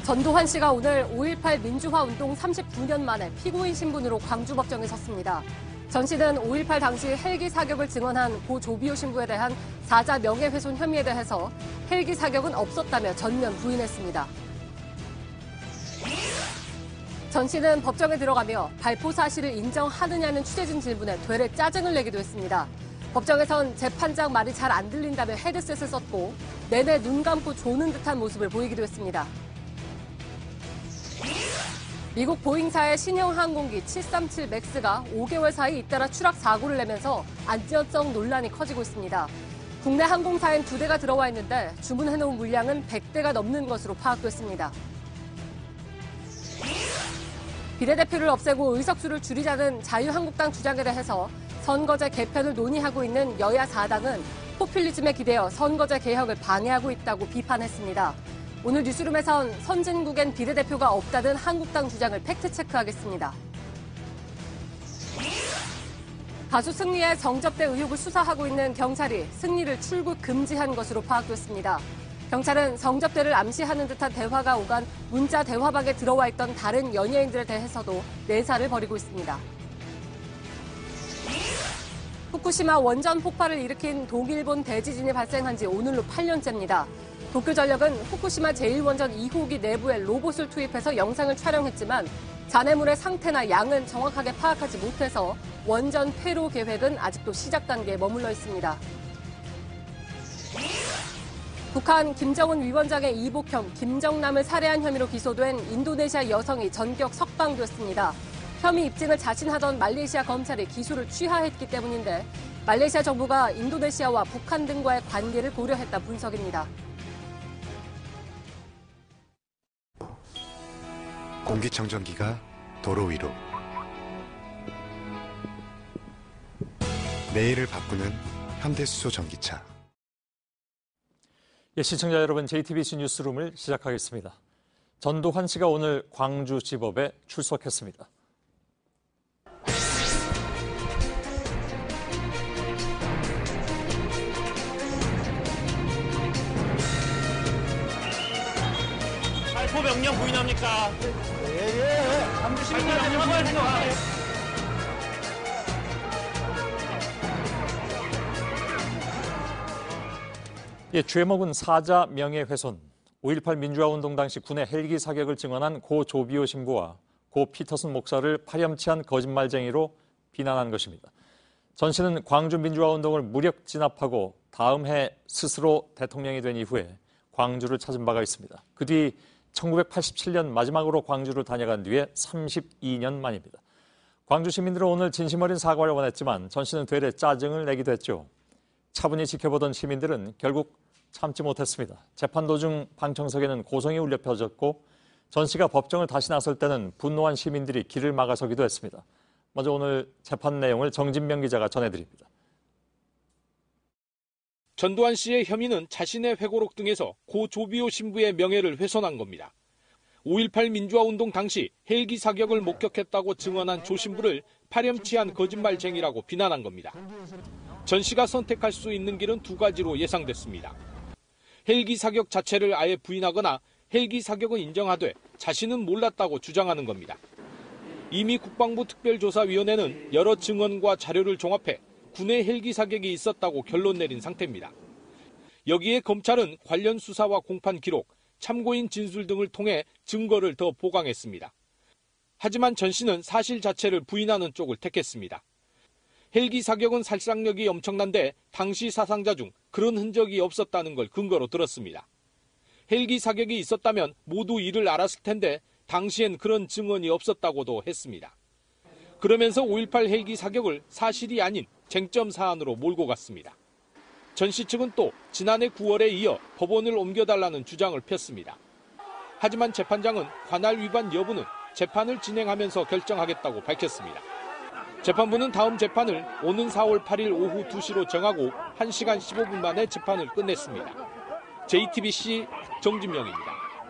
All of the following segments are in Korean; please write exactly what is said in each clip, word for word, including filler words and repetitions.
전두환 씨가 오늘 오일팔 민주화 운동 삼십구 년 만에 피고인 신분으로 광주법정에 섰습니다. 전 씨는 오일팔 당시 헬기 사격을 증언한 고 조비오 신부에 대한 사자 명예훼손 혐의에 대해서 헬기 사격은 없었다며 전면 부인했습니다. 전 씨는 법정에 들어가며 발포 사실을 인정하느냐는 취재진 질문에 되레 짜증을 내기도 했습니다. 법정에선 재판장 말이 잘 안 들린다며 헤드셋을 썼고 내내 눈 감고 조는 듯한 모습을 보이기도 했습니다. 미국 보잉사의 신형 항공기 칠삼칠 맥스가 오 개월 사이 잇따라 추락 사고를 내면서 안전성 논란이 커지고 있습니다. 국내 항공사엔 두 대가 들어와 있는데 주문해놓은 물량은 백 대가 넘는 것으로 파악됐습니다. 비례대표를 없애고 의석수를 줄이자는 자유한국당 주장에 대해서 선거제 개편을 논의하고 있는 여야 사 당은 포퓰리즘에 기대어 선거제 개혁을 방해하고 있다고 비판했습니다. 오늘 뉴스룸에선 선진국엔 비례대표가 없다는 한국당 주장을 팩트체크하겠습니다. 가수 승리의 성접대 의혹을 수사하고 있는 경찰이 승리를 출국 금지한 것으로 파악됐습니다. 경찰은 성접대를 암시하는 듯한 대화가 오간 문자 대화방에 들어와 있던 다른 연예인들에 대해서도 내사를 벌이고 있습니다. 후쿠시마 원전 폭발을 일으킨 동일본 대지진이 발생한 지 오늘로 팔 년째입니다. 도쿄전력은 후쿠시마 제일 원전 이 호기 내부에 로봇을 투입해서 영상을 촬영했지만 잔해물의 상태나 양은 정확하게 파악하지 못해서 원전 폐로 계획은 아직도 시작 단계에 머물러 있습니다. 북한 김정은 위원장의 이복형 김정남을 살해한 혐의로 기소된 인도네시아 여성이 전격 석방됐습니다. 혐의 입증을 자신하던 말레이시아 검찰이 기소를 취하했기 때문인데 말레이시아 정부가 인도네시아와 북한 등과의 관계를 고려했다 분석입니다. 공기청정기가 도로 위로 내일을 바꾸는 현대수소 전기차. 예, 시청자 여러분, 제이티비씨 뉴스룸을 시작하겠습니다. 전두환 씨가 오늘 광주지법에 출석했습니다. 발포 명령 부인합니까? 예, 예. 광주 시민들한테 사과할 생각. 예, 죄목은 사자 명예훼손. 오일팔 민주화운동 당시 군의 헬기 사격을 증언한 고 조비오 신부와 고 피터슨 목사를 파렴치한 거짓말쟁이로 비난한 것입니다. 전 씨는 광주 민주화운동을 무력 진압하고 다음 해 스스로 대통령이 된 이후에 광주를 찾은 바가 있습니다. 그 뒤 천구백팔십칠 년 마지막으로 광주를 다녀간 뒤에 삼십이 년 만입니다. 광주 시민들은 오늘 진심 어린 사과를 원했지만 전 씨는 되레 짜증을 내기도 했죠. 차분히 지켜보던 시민들은 결국 참지 못했습니다. 재판 도중 방청석에는 고성이 울려 퍼졌고 전 씨가 법정을 다시 나설 때는 분노한 시민들이 길을 막아서기도 했습니다. 먼저 오늘 재판 내용을 정진명 기자가 전해드립니다. 전두환 씨의 혐의는 자신의 회고록 등에서 고 조비오 신부의 명예를 훼손한 겁니다. 오일팔 민주화운동 당시 헬기 사격을 목격했다고 증언한 조 신부를 파렴치한 거짓말쟁이라고 비난한 겁니다. 전 씨가 선택할 수 있는 길은 두 가지로 예상됐습니다. 헬기 사격 자체를 아예 부인하거나 헬기 사격은 인정하되 자신은 몰랐다고 주장하는 겁니다. 이미 국방부 특별조사위원회는 여러 증언과 자료를 종합해 군의 헬기 사격이 있었다고 결론 내린 상태입니다. 여기에 검찰은 관련 수사와 공판 기록, 참고인 진술 등을 통해 증거를 더 보강했습니다. 하지만 전 씨는 사실 자체를 부인하는 쪽을 택했습니다. 헬기 사격은 살상력이 엄청난데 당시 사상자 중 그런 흔적이 없었다는 걸 근거로 들었습니다. 헬기 사격이 있었다면 모두 이를 알았을 텐데 당시엔 그런 증언이 없었다고도 했습니다. 그러면서 오일팔 헬기 사격을 사실이 아닌 쟁점 사안으로 몰고 갔습니다. 전 씨 측은 또 지난해 구월에 이어 법원을 옮겨달라는 주장을 폈습니다. 하지만 재판장은 관할 위반 여부는 재판을 진행하면서 결정하겠다고 밝혔습니다. 재판부는 다음 재판을 오는 사월 팔일 오후 두 시로 정하고 한 시간 십오 분 만에 재판을 끝냈습니다. 제이티비씨 정진명입니다.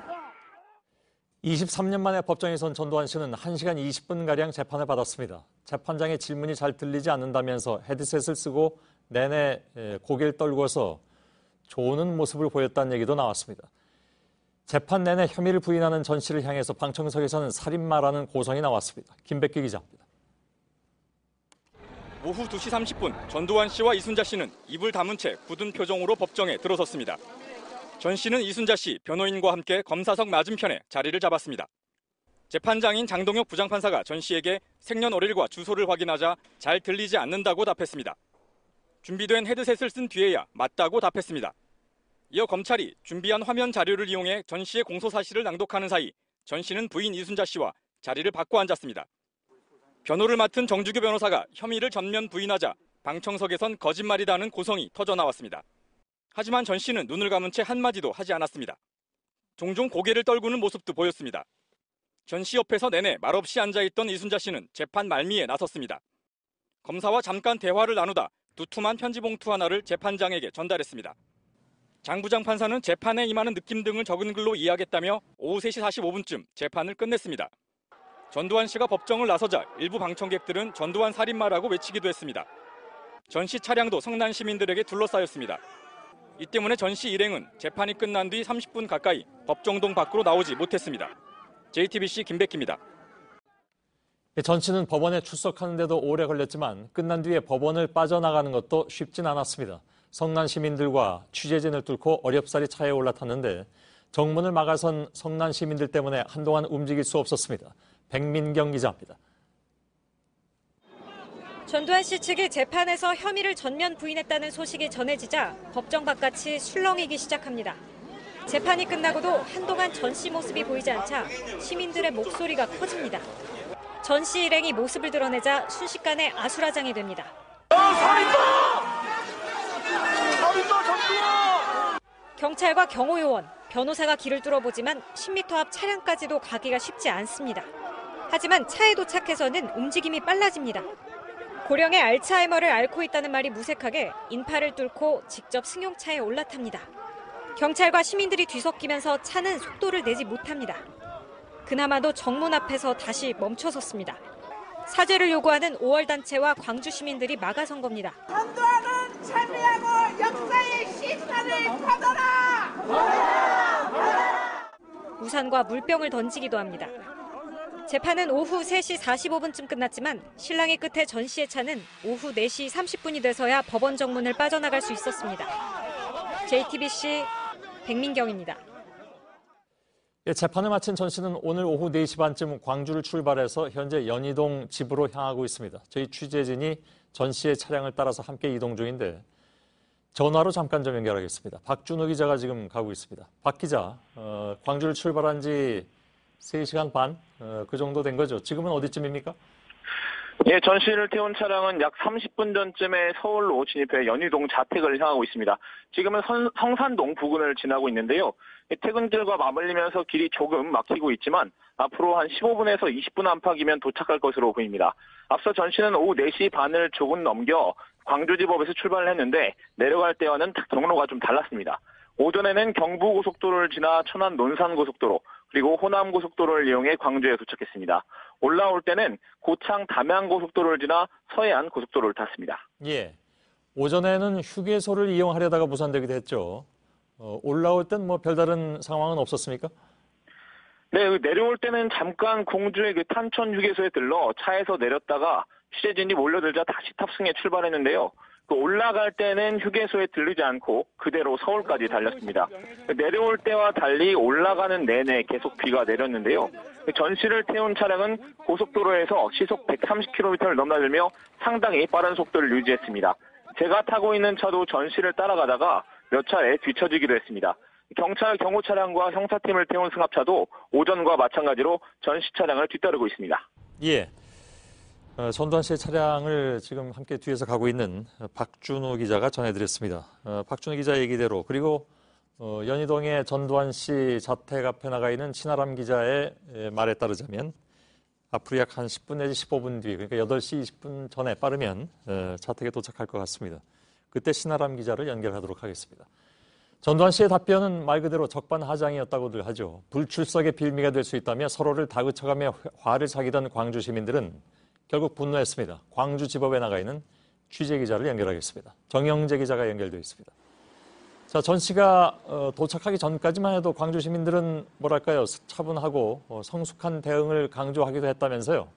이십삼 년 만에 법정에 선 전두환 씨는 한 시간 이십 분가량 재판을 받았습니다. 재판장의 질문이 잘 들리지 않는다면서 헤드셋을 쓰고 내내 고개를 떨구어서 조는 모습을 보였다는 얘기도 나왔습니다. 재판 내내 혐의를 부인하는 전 씨를 향해서 방청석에서는 살인마라는 고성이 나왔습니다. 김백기 기자입니다. 오후 두 시 삼십 분 전두환 씨와 이순자 씨는 입을 다문 채 굳은 표정으로 법정에 들어섰습니다. 전 씨는 이순자 씨 변호인과 함께 검사석 맞은편에 자리를 잡았습니다. 재판장인 장동혁 부장판사가 전 씨에게 생년월일과 주소를 확인하자 잘 들리지 않는다고 답했습니다. 준비된 헤드셋을 쓴 뒤에야 맞다고 답했습니다. 이어 검찰이 준비한 화면 자료를 이용해 전 씨의 공소사실을 낭독하는 사이 전 씨는 부인 이순자 씨와 자리를 바꿔 앉았습니다. 변호를 맡은 정주교 변호사가 혐의를 전면 부인하자 방청석에선 거짓말이라는 고성이 터져나왔습니다. 하지만 전 씨는 눈을 감은 채 한마디도 하지 않았습니다. 종종 고개를 떨구는 모습도 보였습니다. 전 씨 옆에서 내내 말없이 앉아있던 이순자 씨는 재판 말미에 나섰습니다. 검사와 잠깐 대화를 나누다 두툼한 편지 봉투 하나를 재판장에게 전달했습니다. 장 부장판사는 재판에 임하는 느낌 등을 적은 글로 이해하겠다며 오후 세 시 사십오 분쯤 재판을 끝냈습니다. 전두환 씨가 법정을 나서자 일부 방청객들은 전두환 살인마라고 외치기도 했습니다. 전 씨 차량도 성난 시민들에게 둘러싸였습니다. 이 때문에 전 씨 일행은 재판이 끝난 뒤 삼십 분 가까이 법정동 밖으로 나오지 못했습니다. 제이티비씨 김백기입니다. 전 씨는 법원에 출석하는데도 오래 걸렸지만 끝난 뒤에 법원을 빠져나가는 것도 쉽진 않았습니다. 성난 시민들과 취재진을 뚫고 어렵사리 차에 올라탔는데 정문을 막아선 성난 시민들 때문에 한동안 움직일 수 없었습니다. 백민경 기자입니다. 전두환 씨 측이 재판에서 혐의를 전면 부인했다는 소식이 전해지자 법정 바깥이 술렁이기 시작합니다. 재판이 끝나고도 한동안 전 씨 모습이 보이지 않자 시민들의 목소리가 커집니다. 전 씨 일행이 모습을 드러내자 순식간에 아수라장이 됩니다. 경찰과 경호요원, 변호사가 길을 뚫어보지만 십 미터 앞 차량까지도 가기가 쉽지 않습니다. 하지만 차에 도착해서는 움직임이 빨라집니다. 고령의 알츠하이머를 앓고 있다는 말이 무색하게 인파를 뚫고 직접 승용차에 올라탑니다. 경찰과 시민들이 뒤섞이면서 차는 속도를 내지 못합니다. 그나마도 정문 앞에서 다시 멈춰섰습니다. 사죄를 요구하는 오월 단체와 광주 시민들이 막아선 겁니다. 전두환은 참여하고 역사의 시사를 받아라! 우산과 물병을 던지기도 합니다. 재판은 오후 세 시 사십오 분쯤 끝났지만 실랑이 끝에 전 씨의 차는 오후 네 시 삼십 분이 돼서야 법원 정문을 빠져나갈 수 있었습니다. 제이티비씨 백민경입니다. 예, 재판을 마친 전 씨는 오늘 오후 네 시 반쯤 광주를 출발해서 현재 연희동 집으로 향하고 있습니다. 저희 취재진이 전 씨의 차량을 따라서 함께 이동 중인데 전화로 잠깐 좀 연결하겠습니다. 박준호 기자가 지금 가고 있습니다. 박 기자, 어, 광주를 출발한 지 세 시간 반? 어, 그 정도 된 거죠. 지금은 어디쯤입니까? 예, 전 씨를 태운 차량은 약 삼십 분 전쯤에 서울로 진입해 연희동 자택을 향하고 있습니다. 지금은 선, 성산동 부근을 지나고 있는데요. 퇴근길과 맞물리면서 길이 조금 막히고 있지만 앞으로 한 십오 분에서 이십 분 안팎이면 도착할 것으로 보입니다. 앞서 전 씨는 오후 네 시 반을 조금 넘겨 광주지법에서 출발을 했는데 내려갈 때와는 경로가 좀 달랐습니다. 오전에는 경부고속도로를 지나 천안 논산고속도로 그리고 호남고속도로를 이용해 광주에 도착했습니다. 올라올 때는 고창 담양고속도로를 지나 서해안 고속도로를 탔습니다. 예, 오전에는 휴게소를 이용하려다가 무산되기도 했죠. 어, 올라올 땐 뭐 별다른 상황은 없었습니까? 네, 내려올 때는 잠깐 공주의 그 탄천 휴게소에 들러 차에서 내렸다가 취재진이 몰려들자 다시 탑승해 출발했는데요. 그 올라갈 때는 휴게소에 들르지 않고 그대로 서울까지 달렸습니다. 내려올 때와 달리 올라가는 내내 계속 비가 내렸는데요. 전 씨를 태운 차량은 고속도로에서 시속 백삼십 킬로미터를 넘나들며 상당히 빠른 속도를 유지했습니다. 제가 타고 있는 차도 전 씨를 따라가다가 몇 차례 뒤처지기도 했습니다. 경찰 경호 차량과 형사팀을 태운 승합차도 오전과 마찬가지로 전 씨 차량을 뒤따르고 있습니다. 예. 어, 전두환 씨의 차량을 지금 함께 뒤에서 가고 있는 박준호 기자가 전해드렸습니다. 어, 박준호 기자 얘기대로 그리고 어, 연희동의 전두환 씨 자택 앞에 나가 있는 신아람 기자의 말에 따르자면 앞으로 약 한 십 분 내지 십오 분 뒤, 그러니까 여덟 시 이십 분 전에 빠르면 어, 자택에 도착할 것 같습니다. 그때 신아람 기자를 연결하도록 하겠습니다. 전두환 씨의 답변은 말 그대로 적반하장이었다고들 하죠. 불출석의 빌미가 될 수 있다며 서로를 다그쳐가며 화를 사귀던 광주 시민들은 결국 분노했습니다. 광주지법에 나가 있는 취재기자를 연결하겠습니다. 정영재 기자가 연결되어 있습니다. 자, 전 씨가 어, 도착하기 전까지만 해도 광주 시민들은 뭐랄까요, 차분하고 어, 성숙한 대응을 강조하기도 했다면서요.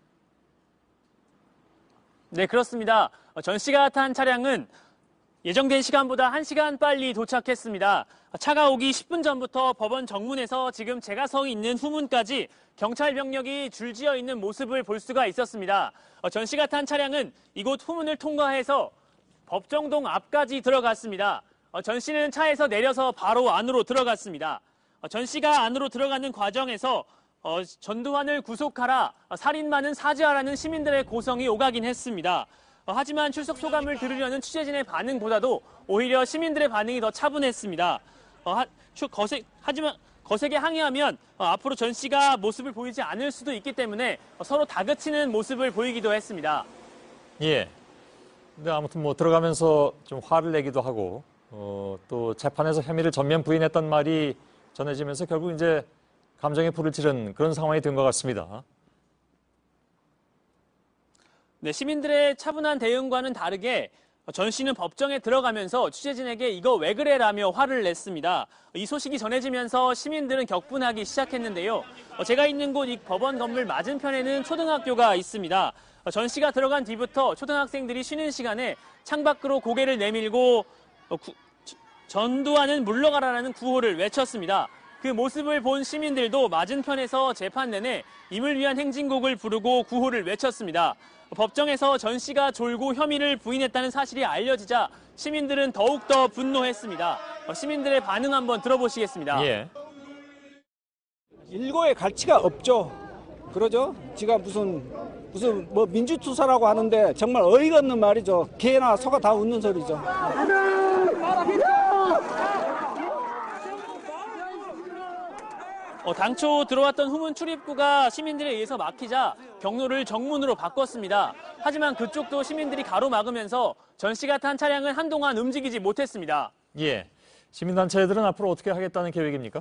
네, 그렇습니다. 전 씨가 탄 차량은 예정된 시간보다 한 시간 빨리 도착했습니다. 차가 오기 십 분 전부터 법원 정문에서 지금 제가 서 있는 후문까지 경찰 병력이 줄지어 있는 모습을 볼 수가 있었습니다. 전 씨가 탄 차량은 이곳 후문을 통과해서 법정동 앞까지 들어갔습니다. 전 씨는 차에서 내려서 바로 안으로 들어갔습니다. 전 씨가 안으로 들어가는 과정에서 어, 전두환을 구속하라, 살인마는 사죄하라는 시민들의 고성이 오가긴 했습니다. 어, 하지만 출석 소감을 들으려는 취재진의 반응보다도 오히려 시민들의 반응이 더 차분했습니다. 어, 하, 거세, 하지만 거세게 항의하면 어, 앞으로 전 씨가 모습을 보이지 않을 수도 있기 때문에 어, 서로 다그치는 모습을 보이기도 했습니다. 예. 근데 아무튼 뭐 들어가면서 좀 화를 내기도 하고 어, 또 재판에서 혐의를 전면 부인했던 말이 전해지면서 결국 이제 감정의 불을 지른 그런 상황이 된 것 같습니다. 네, 시민들의 차분한 대응과는 다르게 전 씨는 법정에 들어가면서 취재진에게 이거 왜 그래라며 화를 냈습니다. 이 소식이 전해지면서 시민들은 격분하기 시작했는데요. 제가 있는 곳 이 법원 건물 맞은편에는 초등학교가 있습니다. 전 씨가 들어간 뒤부터 초등학생들이 쉬는 시간에 창밖으로 고개를 내밀고 구, 전두환은 물러가라라는 구호를 외쳤습니다. 그 모습을 본 시민들도 맞은편에서 재판 내내 임을 위한 행진곡을 부르고 구호를 외쳤습니다. 법정에서 전 씨가 졸고 혐의를 부인했다는 사실이 알려지자 시민들은 더욱더 분노했습니다. 시민들의 반응 한번 들어보시겠습니다. 예. 일고의 가치가 없죠. 그러죠? 지가 무슨 무슨 뭐 민주투사라고 하는데 정말 어이가 없는 말이죠. 개나 소가 다 웃는 소리죠. 어, 당초 들어왔던 후문 출입구가 시민들에 의해서 막히자 경로를 정문으로 바꿨습니다. 하지만 그쪽도 시민들이 가로막으면서 전 씨가 탄 차량은 한동안 움직이지 못했습니다. 예. 시민단체들은 앞으로 어떻게 하겠다는 계획입니까?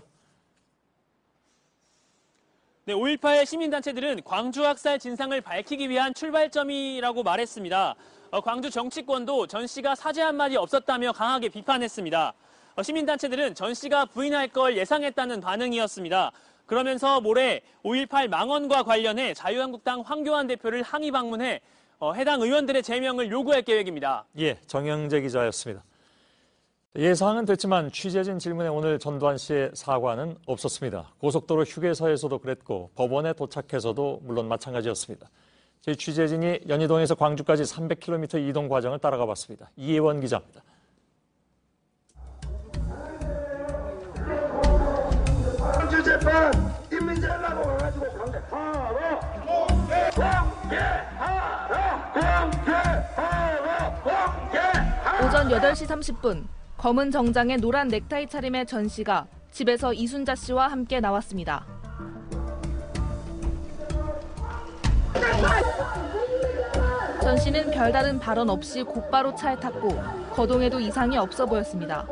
네, 오일팔 시민단체들은 광주 학살 진상을 밝히기 위한 출발점이라고 말했습니다. 어, 광주 정치권도 전 씨가 사죄 한마디 없었다며 강하게 비판했습니다. 어, 시민단체들은 전 씨가 부인할 걸 예상했다는 반응이었습니다. 그러면서 모레 오일팔 망언과 관련해 자유한국당 황교안 대표를 항의 방문해 어, 해당 의원들의 제명을 요구할 계획입니다. 예, 정영재 기자였습니다. 예상은 됐지만 취재진 질문에 오늘 전두환 씨의 사과는 없었습니다. 고속도로 휴게소에서도 그랬고 법원에 도착해서도 물론 마찬가지였습니다. 저희 취재진이 연희동에서 광주까지 삼백 킬로미터 이동 과정을 따라가 봤습니다. 이혜원 기자입니다. 광주 재판 인민재라고 가가지고 강제하라 공개하라 공개하라 공개하라 오전 여덟 시 삼십 분 검은 정장에 노란 넥타이 차림의 전 씨가 집에서 이순자 씨와 함께 나왔습니다. 전 씨는 별다른 발언 없이 곧바로 차에 탔고 거동에도 이상이 없어 보였습니다.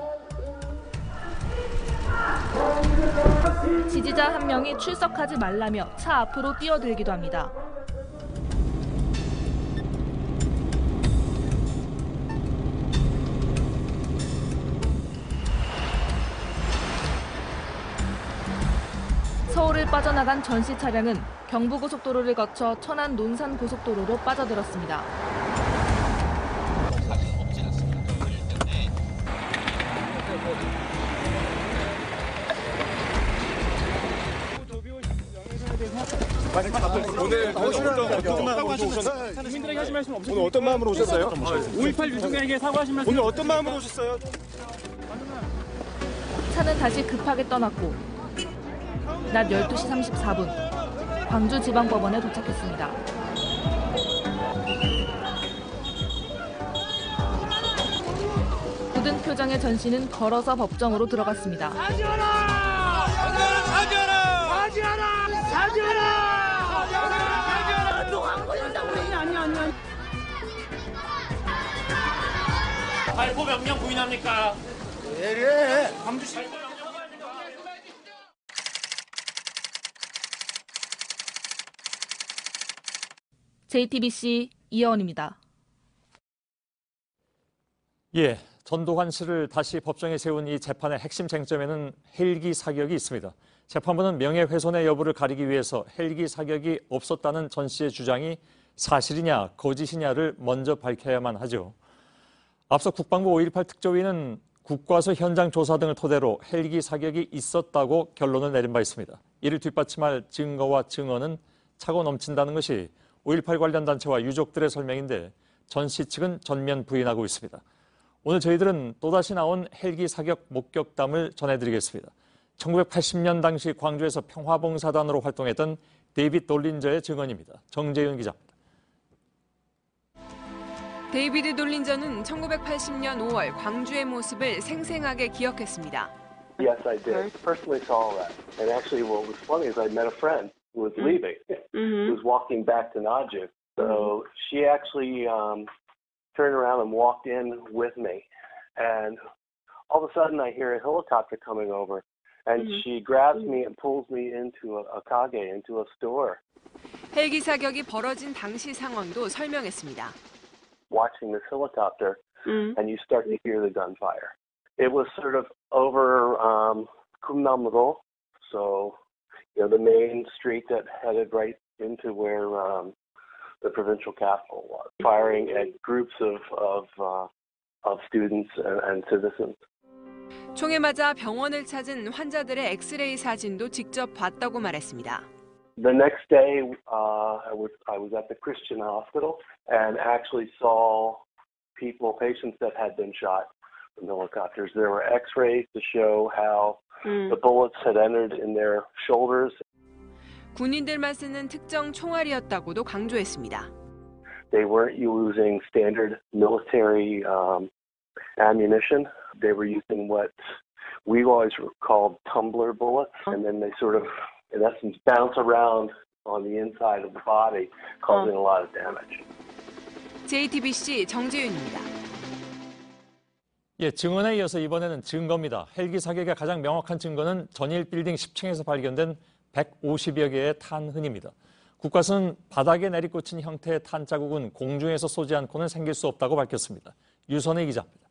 지지자 한 명이 출석하지 말라며 차 앞으로 뛰어들기도 합니다. 서울을 빠져나간 전 씨 차량은 경부고속도로를 거쳐 천안 논산고속도로로 빠져들었습니다. 오늘 어떤 마음으로 오셨어요? 시민들에게 하신 말씀 없으세요? 오늘 어떤 마음으로 오셨어요? 오일팔 유족에게 사과하신 말씀 오늘 어떤 마음으로 오셨어요? 차는 다시 급하게 떠났고 낮 열두 시 삼십사 분 광주지방법원에 도착했습니다. 굳은 표정의 전 씨는 걸어서 법정으로 들어갔습니다. 사죄하라! 사죄하라! 사죄하라! 사죄하라! 사죄하라! 너안 걸린다고 그러니 아니 아니 아니. 발포 명령 부인합니까? 왜 이래? 광주시 제이티비씨 이혜원입니다. 예, 전두환 씨를 다시 법정에 세운 이 재판의 핵심 쟁점에는 헬기 사격이 있습니다. 재판부는 명예훼손의 여부를 가리기 위해서 헬기 사격이 없었다는 전 씨의 주장이 사실이냐 거짓이냐를 먼저 밝혀야만 하죠. 앞서 국방부 오일팔 특조위는 국과수 현장 조사 등을 토대로 헬기 사격이 있었다고 결론을 내린 바 있습니다. 이를 뒷받침할 증거와 증언은 차고 넘친다는 것이 오일팔 관련 단체와 유족들의 설명인데 전 씨 측은 전면 부인하고 있습니다. 오늘 저희들은 또다시 나온 헬기 사격 목격담을 전해드리겠습니다. 천구백팔십 년 당시 광주에서 평화봉사단으로 활동했던 데이빗 돌린저의 증언입니다. 정재윤 기자입니다. 데이비드 돌린저는 천구백팔십 년 오월 광주의 모습을 생생하게 기억했습니다. Yes, I did. Personally saw that. And actually what was funny is I met a friend who was leaving, Mm-hmm. who was walking back to Najib. So she actually um, turned around and walked in with me. And all of a sudden I hear a helicopter coming over. And Mm-hmm. she grabs me and pulls me into a, a kage, into a store. 헬기 사격이 벌어진 당시 상황도 설명했습니다. Watching this helicopter, Mm-hmm. and you start to hear the gunfire. It was sort of over um, Kumnam-ro, so you know the main street that headed right into where um, the provincial capital was, firing at groups of of, uh, of students and, and citizens. 총에 맞아 병원을 찾은 환자들의 엑스레이 사진도 직접 봤다고 말했습니다. The next day, uh, I was I was at the Christian hospital and actually saw people, patients that had been shot from helicopters. There were X-rays to show how 음. the bullets had entered in their shoulders. 군인들만 쓰는 특정 총알이었다고도 강조했습니다. They weren't using standard military um, ammunition. They were using what we always called tumbler bullets, and then they sort of, in essence, bounce around on the inside of the body, causing a lot of damage. 제이티비씨 정재윤입니다. 예, 증언에 이어서 이번에는 증거입니다. 헬기 사격의 가장 명확한 증거는 전일 빌딩 십 층에서 발견된 백오십여 개의 탄흔입니다. 국과수는 바닥에 내리꽂힌 형태의 탄 자국은 공중에서 쏘지 않고는 생길 수 없다고 밝혔습니다. 유선의 기자입니다.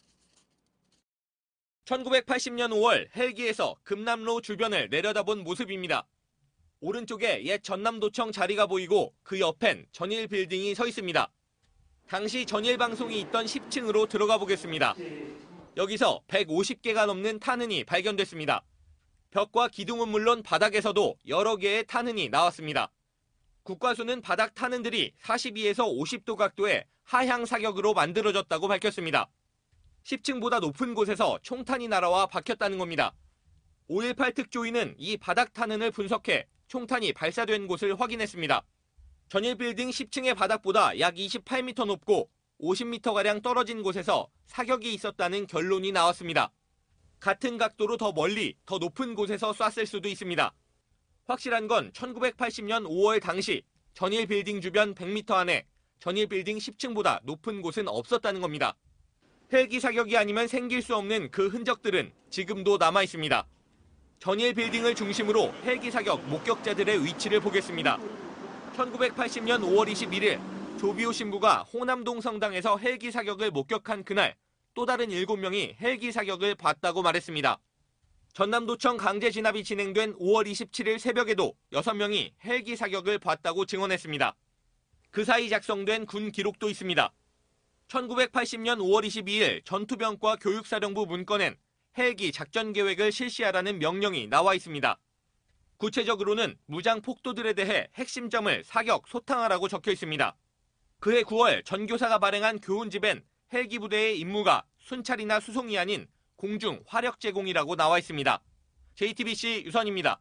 천구백팔십 년 오월 헬기에서 금남로 주변을 내려다본 모습입니다. 오른쪽에 옛 전남도청 자리가 보이고 그 옆엔 전일 빌딩이 서 있습니다. 당시 전일 방송이 있던 십 층으로 들어가 보겠습니다. 여기서 백오십 개가 넘는 탄흔이 발견됐습니다. 벽과 기둥은 물론 바닥에서도 여러 개의 탄흔이 나왔습니다. 국과수는 바닥 탄흔들이 사십이에서 오십 도 각도의 하향 사격으로 만들어졌다고 밝혔습니다. 십 층보다 높은 곳에서 총탄이 날아와 박혔다는 겁니다. 오일팔 특조위는 이 바닥 탄흔을 분석해 총탄이 발사된 곳을 확인했습니다. 전일 빌딩 십 층의 바닥보다 약 이십팔 미터 높고 오십 미터가량 떨어진 곳에서 사격이 있었다는 결론이 나왔습니다. 같은 각도로 더 멀리, 더 높은 곳에서 쐈을 수도 있습니다. 확실한 건 천구백팔십 년 오월 당시 전일 빌딩 주변 백 미터 안에 전일 빌딩 십 층보다 높은 곳은 없었다는 겁니다. 헬기 사격이 아니면 생길 수 없는 그 흔적들은 지금도 남아 있습니다. 전일 빌딩을 중심으로 헬기 사격 목격자들의 위치를 보겠습니다. 천구백팔십 년 오월 이십일일 조비오 신부가 호남동 성당에서 헬기 사격을 목격한 그날 또 다른 일곱 명이 헬기 사격을 봤다고 말했습니다. 전남도청 강제 진압이 진행된 오월 이십칠일 새벽에도 여섯 명이 헬기 사격을 봤다고 증언했습니다. 그 사이 작성된 군 기록도 있습니다. 천구백팔십 년 오월 이십이일 전투병과 교육사령부 문건엔 헬기 작전 계획을 실시하라는 명령이 나와 있습니다. 구체적으로는 무장 폭도들에 대해 핵심점을 사격, 소탕하라고 적혀 있습니다. 그해 구월 전교사가 발행한 교훈집엔 헬기 부대의 임무가 순찰이나 수송이 아닌 공중 화력 제공이라고 나와 있습니다. 제이티비씨 유선입니다.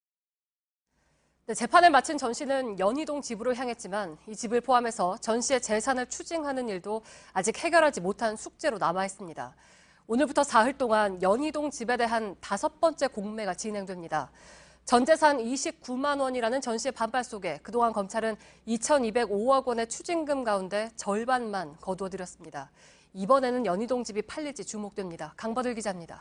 네, 재판을 마친 전 씨는 연희동 집으로 향했지만 이 집을 포함해서 전 씨의 재산을 추징하는 일도 아직 해결하지 못한 숙제로 남아 있습니다. 오늘부터 사흘 동안 연희동 집에 대한 다섯 번째 공매가 진행됩니다. 전 재산 이십구만 원이라는 전 씨의 반발 속에 그동안 검찰은 이천이백오억 원의 추징금 가운데 절반만 거두어들였습니다. 이번에는 연희동 집이 팔릴지 주목됩니다. 강버들 기자입니다.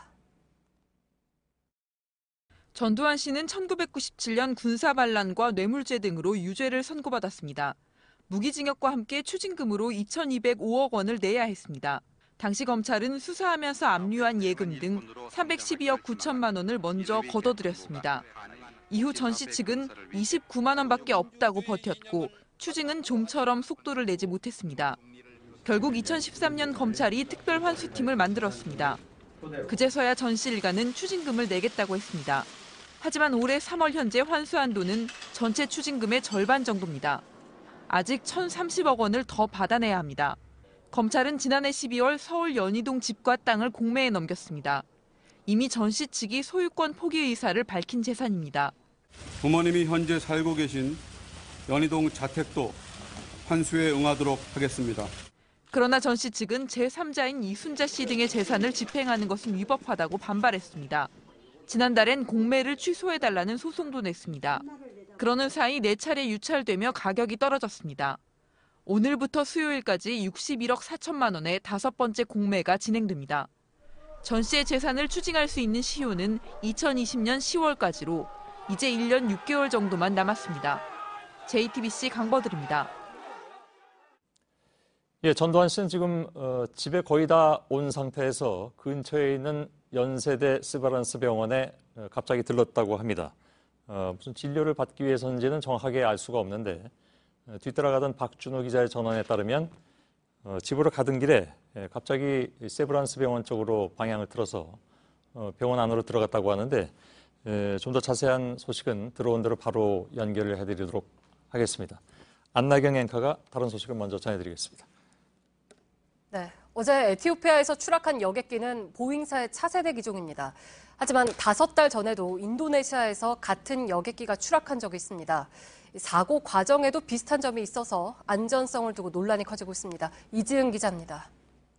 전두환 씨는 천구백구십칠 년 군사반란과 뇌물죄 등으로 유죄를 선고받았습니다. 무기징역과 함께 추징금으로 이천이백오억 원을 내야 했습니다. 당시 검찰은 수사하면서 압류한 예금 등 삼백십이억 구천만 원을 먼저 걷어들였습니다. 이후 전 씨 측은 이십구만 원밖에 없다고 버텼고 추징은 좀처럼 속도를 내지 못했습니다. 결국 이천십삼 년 검찰이 특별환수팀을 만들었습니다. 그제서야 전 씨 일가는 추징금을 내겠다고 했습니다. 하지만 올해 삼월 현재 환수한 돈은 전체 추징금의 절반 정도입니다. 아직 천삼십억 원을 더 받아내야 합니다. 검찰은 지난해 십이월 서울 연희동 집과 땅을 공매에 넘겼습니다. 이미 전 씨 측이 소유권 포기 의사를 밝힌 재산입니다. 부모님이 현재 살고 계신 연희동 자택도 환수에 응하도록 하겠습니다. 그러나 전 씨 측은 제삼자인 이순자 씨 등의 재산을 집행하는 것은 위법하다고 반발했습니다. 지난달엔 공매를 취소해달라는 소송도 냈습니다. 그러는 사이 네 차례 유찰되며 가격이 떨어졌습니다. 오늘부터 수요일까지 육십일억 사천만 원의 다섯 번째 공매가 진행됩니다. 전 씨의 재산을 추징할 수 있는 시효는 이천이십 년 시월까지로 이제 일 년 육 개월 정도만 남았습니다. 제이티비씨 강버들입니다. 예, 전두환 씨는 지금 어, 집에 거의 다 온 상태에서 근처에 있는 연세대 스바란스 병원에 어, 갑자기 들렀다고 합니다. 어, 무슨 진료를 받기 위해서인지는 정확하게 알 수가 없는데 어, 뒤따라가던 박준호 기자의 전원에 따르면 어, 집으로 가던 길에 예, 갑자기 세브란스 병원 쪽으로 방향을 틀어서 어, 병원 안으로 들어갔다고 하는데 예, 좀 더 자세한 소식은 들어온 대로 바로 연결을 해드리도록 하겠습니다. 안나경 앵커가 다른 소식을 먼저 전해드리겠습니다. 네, 어제 에티오피아에서 추락한 여객기는 보잉사의 차세대 기종입니다. 하지만 다섯 달 전에도 인도네시아에서 같은 여객기가 추락한 적이 있습니다. 사고 과정에도 비슷한 점이 있어서 안전성을 두고 논란이 커지고 있습니다. 이지은 기자입니다.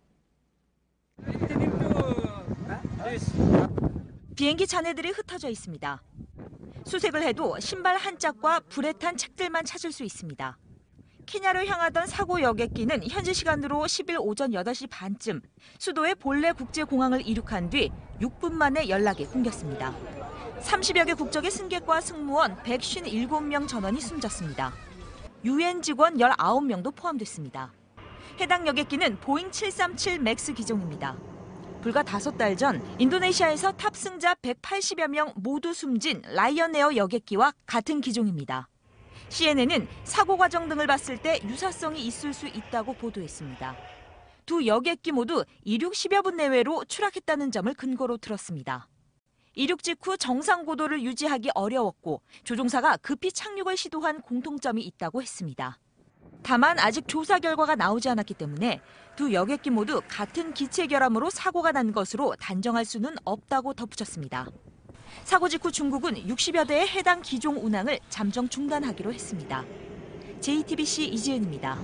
비행기 잔해들이 흩어져 있습니다. 수색을 해도 신발 한 짝과 불에 탄 책들만 찾을 수 있습니다. 케냐로 향하던 사고 여객기는 현지 시간으로 십일 오전 여덟 시 반쯤 수도의 볼레 국제공항을 이륙한 뒤 육 분 만에 연락이 끊겼습니다. 삼십여 개 국적의 승객과 승무원 백오십칠 명 전원이 숨졌습니다. 유엔 직원 열아홉 명도 포함됐습니다. 해당 여객기는 보잉 칠삼칠 맥스 기종입니다. 불과 다섯 달 전 인도네시아에서 탑승자 백팔십여 명 모두 숨진 라이언에어 여객기와 같은 기종입니다. 씨엔엔은 사고 과정 등을 봤을 때 유사성이 있을 수 있다고 보도했습니다. 두 여객기 모두 이륙 십여 분 내외로 추락했다는 점을 근거로 들었습니다. 이륙 직후 정상 고도를 유지하기 어려웠고 조종사가 급히 착륙을 시도한 공통점이 있다고 했습니다. 다만 아직 조사 결과가 나오지 않았기 때문에 두 여객기 모두 같은 기체 결함으로 사고가 난 것으로 단정할 수는 없다고 덧붙였습니다. 사고 직후 중국은 육십여 대의 해당 기종 운항을 잠정 중단하기로 했습니다. 제이티비씨 이지은입니다.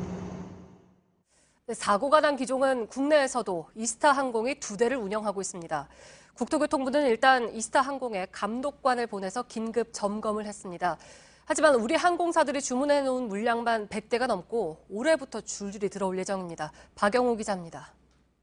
사고가 난 기종은 국내에서도 이스타 항공이 두 대를 운영하고 있습니다. 국토교통부는 일단 이스타 항공에 감독관을 보내서 긴급 점검을 했습니다. 하지만 우리 항공사들이 주문해놓은 물량만 백 대가 넘고 올해부터 줄줄이 들어올 예정입니다. 박영호 기자입니다.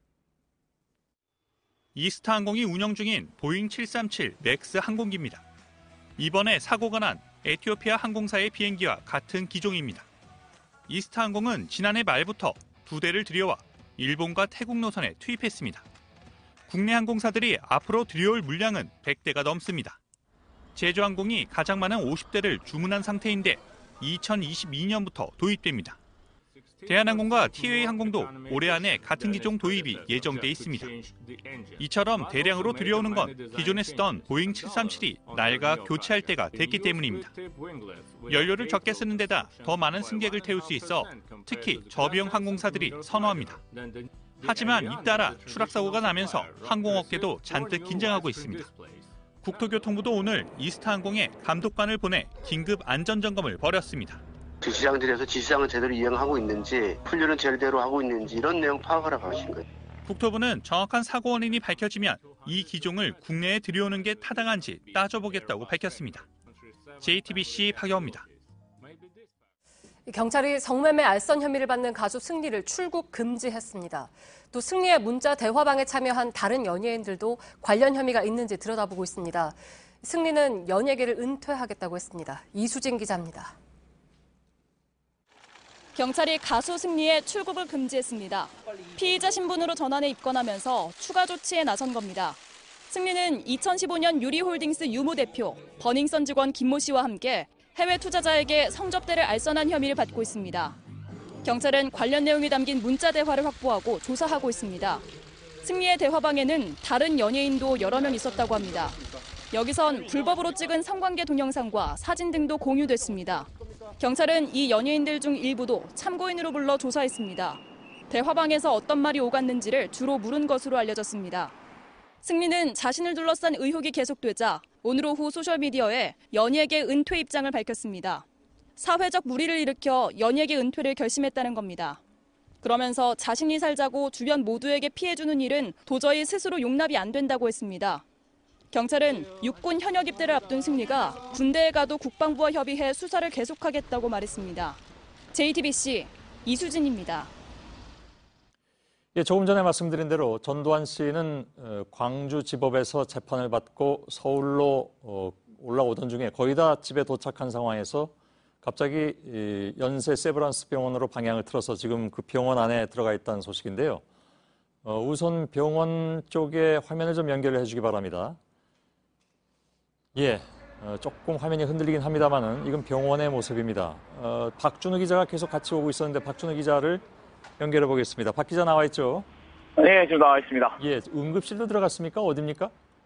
이스타 항공이 운영 중인 보잉 칠삼칠 맥스 항공기입니다. 이번에 사고가 난 에티오피아 항공사의 비행기와 같은 기종입니다. 이스타 항공은 지난해 말부터 두 대를 들여와 일본과 태국 노선에 투입했습니다. 국내 항공사들이 앞으로 들여올 물량은 백 대가 넘습니다. 제주항공이 가장 많은 오십 대를 주문한 상태인데 이천이십이 년부터 도입됩니다. 대한항공과 티웨이 항공도 올해 안에 같은 기종 도입이 예정돼 있습니다. 이처럼 대량으로 들여오는 건 기존에 쓰던 보잉 칠삼칠이 낡아 교체할 때가 됐기 때문입니다. 연료를 적게 쓰는 데다 더 많은 승객을 태울 수 있어 특히 저비용 항공사들이 선호합니다. 하지만 잇따라 추락사고가 나면서 항공업계도 잔뜩 긴장하고 있습니다. 국토교통부도 오늘 이스타 항공에 감독관을 보내 긴급 안전점검을 벌였습니다. 지시장들에서 지시장을 제대로 이행하고 있는지, 훈련은 제대로 하고 있는지 이런 내용 파악하러 가신 거예요. 국토부는 정확한 사고 원인이 밝혀지면 이 기종을 국내에 들여오는 게 타당한지 따져보겠다고 밝혔습니다. 제이티비씨 박영호입니다. 경찰이 성매매 알선 혐의를 받는 가수 승리를 출국 금지했습니다. 또 승리의 문자 대화방에 참여한 다른 연예인들도 관련 혐의가 있는지 들여다보고 있습니다. 승리는 연예계를 은퇴하겠다고 했습니다. 이수진 기자입니다. 경찰이 가수 승리의 출국을 금지했습니다. 피의자 신분으로 전환에 입건하면서 추가 조치에 나선 겁니다. 승리는 이천십오 년 유리홀딩스 유무 대표, 버닝썬 직원 김모 씨와 함께 해외 투자자에게 성접대를 알선한 혐의를 받고 있습니다. 경찰은 관련 내용이 담긴 문자 대화를 확보하고 조사하고 있습니다. 승리의 대화방에는 다른 연예인도 여러 명 있었다고 합니다. 여기선 불법으로 찍은 성관계 동영상과 사진 등도 공유됐습니다. 경찰은 이 연예인들 중 일부도 참고인으로 불러 조사했습니다. 대화방에서 어떤 말이 오갔는지를 주로 물은 것으로 알려졌습니다. 승리는 자신을 둘러싼 의혹이 계속되자 오늘 오후 소셜미디어에 연예계 은퇴 입장을 밝혔습니다. 사회적 물의를 일으켜 연예계 은퇴를 결심했다는 겁니다. 그러면서 자신이 살자고 주변 모두에게 피해주는 일은 도저히 스스로 용납이 안 된다고 했습니다. 경찰은 육군 현역 입대를 앞둔 승리가 군대에 가도 국방부와 협의해 수사를 계속하겠다고 말했습니다. 제이티비씨 이수진입니다. 예, 조금 전에 말씀드린 대로 전두환 씨는 광주지법에서 재판을 받고 서울로 올라오던 중에 거의 다 집에 도착한 상황에서 갑자기 연세 세브란스 병원으로 방향을 틀어서 지금 그 병원 안에 들어가 있다는 소식인데요. 우선 병원 쪽에 화면을 좀 연결을 해주기 바랍니다. 예, 조금 화면이 흔들리긴 합니다만은 이건 병원의 모습입니다. 어, 박준우 기자가 계속 같이 오고 있었는데 박준우 기자를 연결해 보겠습니다. 박 기자 나와 있죠? 네, 지금 나와 있습니다. 예, 응급실로 들어갔습니까? 어디입니까?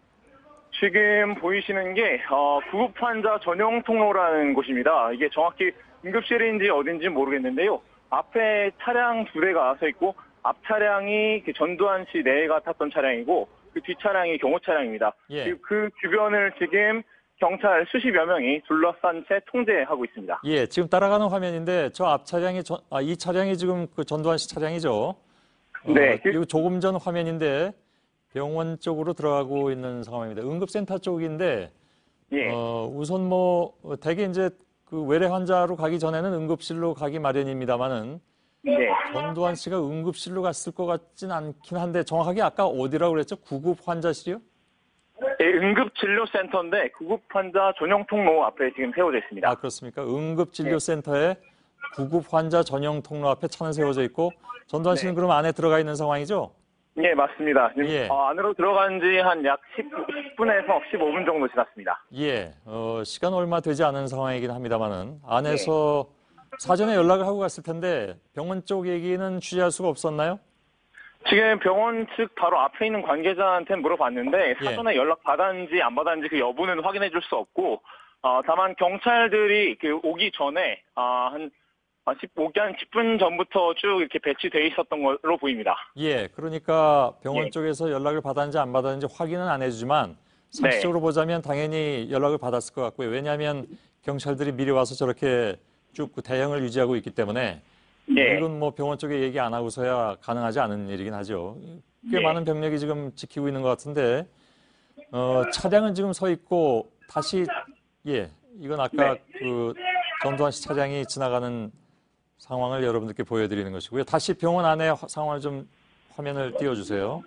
지금 보이시는 게 어, 구급 환자 전용 통로라는 곳입니다. 이게 정확히 응급실인지 어딘지 모르겠는데요. 앞에 차량 두 대가 서 있고 앞 차량이 전두환 씨 내가 탔던 차량이고 그 뒷 차량이 경호 차량입니다. 예. 그리고 그 주변을 지금 경찰 수십여 명이 둘러싼 채 통제하고 있습니다. 예, 지금 따라가는 화면인데 저 앞 차량이 전, 아, 이 차량이 지금 그 전두환 씨 차량이죠. 네. 어, 그리고 조금 전 화면인데 병원 쪽으로 들어가고 있는 상황입니다. 응급센터 쪽인데 예. 어, 우선 뭐 대개 이제 그 외래 환자로 가기 전에는 응급실로 가기 마련입니다만은 네. 전두환 씨가 응급실로 갔을 것 같진 않긴 한데 정확하게 아까 어디라고 그랬죠? 구급 환자실이요? 예, 응급진료센터인데 구급 환자 전용 통로 앞에 지금 세워져 있습니다. 아, 그렇습니까? 응급진료센터에 구급 환자 전용 통로 앞에 차는 세워져 있고 전두환 씨는 네. 그럼 안에 들어가 있는 상황이죠? 네, 맞습니다. 지금 예. 어, 안으로 들어간 지 한 약 십 분에서 십오 분 정도 지났습니다. 예, 어, 시간 얼마 되지 않은 상황이긴 합니다만은 안에서 네. 사전에 연락을 하고 갔을 텐데 병원 쪽 얘기는 취재할 수가 없었나요? 지금 병원 측 바로 앞에 있는 관계자한테 물어봤는데 사전에 예. 연락 받았는지 안 받았는지 그 여부는 확인해 줄 수 없고 어, 다만 경찰들이 그 오기 전에 어, 한 오기 한 십 분 전부터 쭉 이렇게 배치돼 있었던 걸로 보입니다. 예, 그러니까 병원 예. 쪽에서 연락을 받았는지 안 받았는지 확인은 안 해주지만 상식적으로 네. 보자면 당연히 연락을 받았을 것 같고요. 왜냐하면 경찰들이 미리 와서 저렇게 쭉 그 대형을 유지하고 있기 때문에 예. 이건 뭐 병원 쪽에 얘기 안 하고서야 가능하지 않은 일이긴 하죠. 꽤 예. 많은 병력이 지금 지키고 있는 것 같은데 어, 차량은 지금 서 있고 다시 예, 이건 아까 네. 그 전두환 씨 차량이 지나가는 상황을 여러분들께 보여드리는 것이고요. 다시 병원 안에 화, 상황을 좀 화면을 띄워주세요.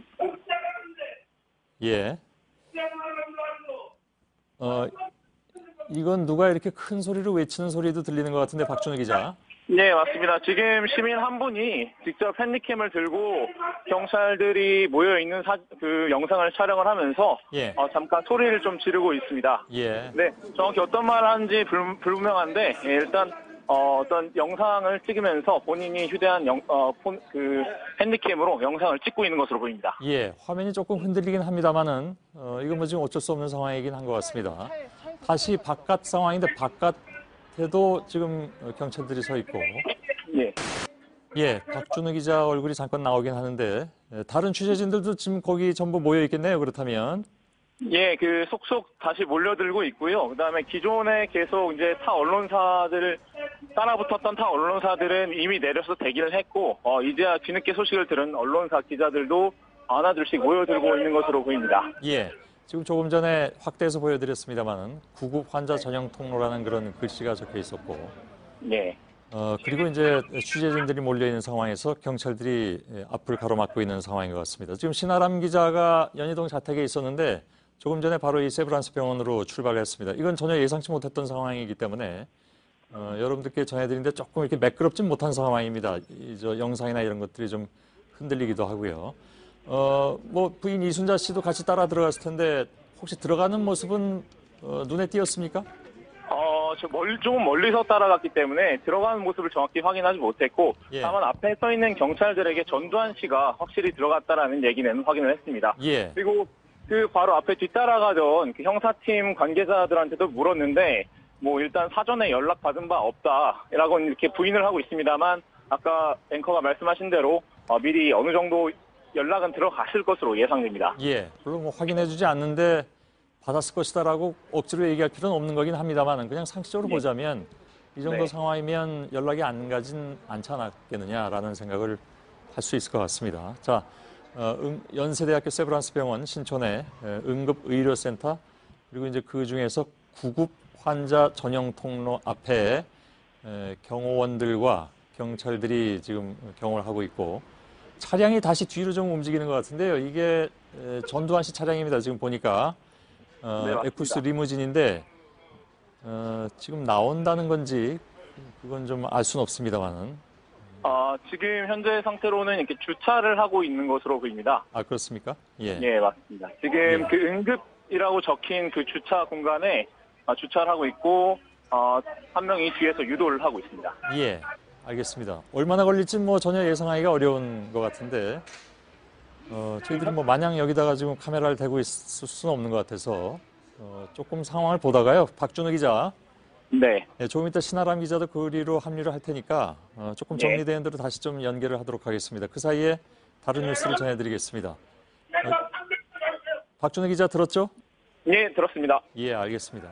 예. 어, 이건 누가 이렇게 큰 소리로 외치는 소리도 들리는 것 같은데 박준우 기자. 네, 맞습니다. 지금 시민 한 분이 직접 핸디캠을 들고 경찰들이 모여 있는 사, 그 영상을 촬영을 하면서 예. 어, 잠깐 소리를 좀 지르고 있습니다. 예. 네, 정확히 어떤 말을 하는지 불, 불분명한데 예, 일단 어, 어떤 영상을 찍으면서 본인이 휴대한 영, 어, 폰, 그 핸디캠으로 영상을 찍고 있는 것으로 보입니다. 예, 화면이 조금 흔들리긴 합니다만은 어, 이건 뭐 지금 어쩔 수 없는 상황이긴 한 것 같습니다. 다시 바깥 상황인데 바깥에도 지금 경찰들이 서 있고. 예. 예, 박준우 기자 얼굴이 잠깐 나오긴 하는데 다른 취재진들도 지금 거기 전부 모여 있겠네요. 그렇다면. 예, 그 속속 다시 몰려들고 있고요. 그다음에 기존에 계속 이제 타 언론사들 따라붙었던 타 언론사들은 이미 내려서 대기를 했고, 어, 이제야 뒤늦게 소식을 들은 언론사 기자들도 하나둘씩 모여들고 있는 것으로 보입니다. 예, 지금 조금 전에 확대해서 보여드렸습니다만은 구급 환자 전용 통로라는 그런 글씨가 적혀 있었고, 예. 어, 그리고 이제 취재진들이 몰려 있는 상황에서 경찰들이 앞을 가로막고 있는 상황인 것 같습니다. 지금 신아람 기자가 연희동 자택에 있었는데 조금 전에 바로 이 세브란스 병원으로 출발했습니다. 이건 전혀 예상치 못했던 상황이기 때문에 어, 여러분들께 전해드리는데 조금 이렇게 매끄럽진 못한 상황입니다. 이, 저 영상이나 이런 것들이 좀 흔들리기도 하고요. 어, 뭐 부인 이순자 씨도 같이 따라 들어갔을 텐데 혹시 들어가는 모습은 어, 눈에 띄었습니까? 어, 저 멀, 조금 멀리서 따라갔기 때문에 들어가는 모습을 정확히 확인하지 못했고, 예. 다만 앞에 서 있는 경찰들에게 전두환 씨가 확실히 들어갔다라는 얘기는 확인을 했습니다. 예. 그리고 그 바로 앞에 뒤따라가던 그 형사팀 관계자들한테도 물었는데, 뭐 일단 사전에 연락받은 바 없다라고 이렇게 부인을 하고 있습니다만, 아까 앵커가 말씀하신 대로 어, 미리 어느 정도 연락은 들어갔을 것으로 예상됩니다. 예. 물론 뭐 확인해주지 않는데 받았을 것이다라고 억지로 얘기할 필요는 없는 거긴 합니다만 그냥 상식적으로 네. 보자면 이 정도 네. 상황이면 연락이 안 가진 않지 않았겠느냐라는 생각을 할 수 있을 것 같습니다. 자, 어, 응, 연세대학교 세브란스병원 신촌의 응급의료센터 그리고 이제 그 중에서 구급 환자 전용 통로 앞에 에, 경호원들과 경찰들이 지금 경호를 하고 있고 차량이 다시 뒤로 좀 움직이는 것 같은데요. 이게 에, 전두환 씨 차량입니다. 지금 보니까. 어, 네, 에쿠스 리무진인데 어, 지금 나온다는 건지 그건 좀 알 수는 없습니다만은. 어, 지금 현재 상태로는 이렇게 주차를 하고 있는 것으로 보입니다. 아 그렇습니까? 예. 예, 맞습니다. 지금 예. 그 응급이라고 적힌 그 주차 공간에 어, 주차를 하고 있고 어, 한 명이 뒤에서 유도를 하고 있습니다. 예, 알겠습니다. 얼마나 걸릴지 뭐 전혀 예상하기가 어려운 것 같은데. 어, 저희들이 뭐 마냥 여기다가 지금 카메라를 대고 있을 수는 없는 것 같아서 어, 조금 상황을 보다가요. 박준우 기자. 네. 네, 조금 이따 신아람 기자도 거리로 합류를 할 테니까 어, 조금 네. 정리되는 대로 다시 좀 연결을 하도록 하겠습니다. 그 사이에 다른 뉴스를 전해드리겠습니다. 어, 박준우 기자 들었죠? 예, 들었습니다. 예, 알겠습니다.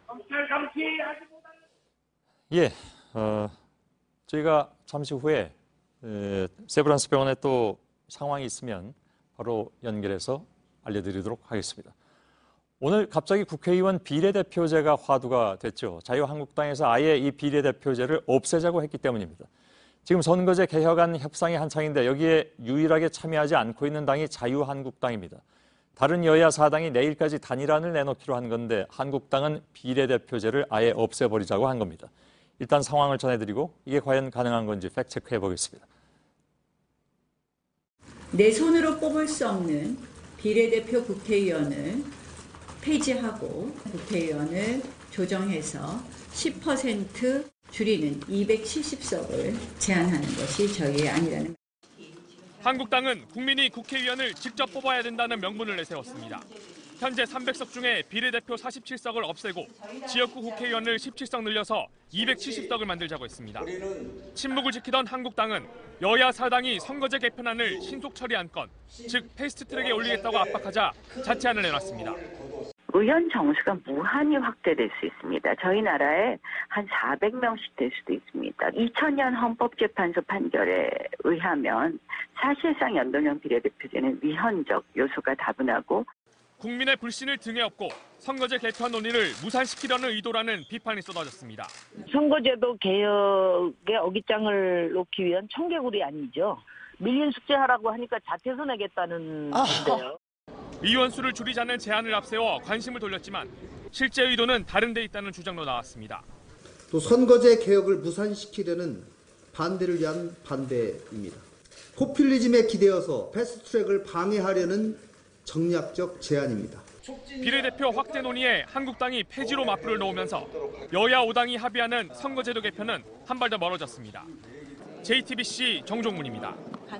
예, 어, 저희가 잠시 후에 에, 세브란스 병원에 또 상황이 있으면 바로 연결해서 알려드리도록 하겠습니다. 오늘 갑자기 국회의원 비례대표제가 화두가 됐죠. 자유한국당에서 아예 이 비례대표제를 없애자고 했기 때문입니다. 지금 선거제 개혁안 협상이 한창인데 여기에 유일하게 참여하지 않고 있는 당이 자유한국당입니다. 다른 여야 사당이 내일까지 단일안을 내놓기로 한 건데 한국당은 비례대표제를 아예 없애버리자고 한 겁니다. 일단 상황을 전해드리고 이게 과연 가능한 건지 팩트체크해 보겠습니다. 내 손으로 뽑을 수 없는 비례대표 국회의원을 폐지하고 국회의원을 조정해서 십 퍼센트 줄이는 이백칠십 석을 제한하는 것이 저희의 안이라는. 한국당은 국민이 국회의원을 직접 뽑아야 된다는 명분을 내세웠습니다. 현재 삼백 석 중에 비례대표 사십칠 석을 없애고 지역구 국회의원을 십칠 석 늘려서 이백칠십 석을 만들자고 했습니다. 침묵을 지키던 한국당은 여야 사당이 선거제 개편안을 신속 처리한 건, 즉 패스트트랙에 올리겠다고 압박하자 자체안을 내놨습니다. 의원 정수가 무한히 확대될 수 있습니다. 저희 나라에 한 사백 명씩 될 수도 있습니다. 이천 년 헌법재판소 판결에 의하면 사실상 연동형 비례대표제는 위헌적 요소가 다분하고 국민의 불신을 등에 업고 선거제 개편 논의를 무산시키려는 의도라는 비판이 쏟아졌습니다. 선거제도 개혁에 어깃장을 놓기 위한 청개구리 아니죠. 밀린 숙제하라고 하니까 자퇴서 내겠다는 건데요. 의원 수를 줄이자는 제안을 앞세워 관심을 돌렸지만 실제 의도는 다른 데 있다는 주장도 나왔습니다. 또 선거제 개혁을 무산시키려는 반대를 위한 반대입니다. 포퓰리즘에 기대어서 패스트트랙을 방해하려는 정략적 제안입니다. 비례대표 확대 논의에 한국당이 폐지로 맞불을 놓으면서 여야 오 당이 합의하는 선거제도 개편은 한 발 더 멀어졌습니다. 제이티비씨 정종문입니다.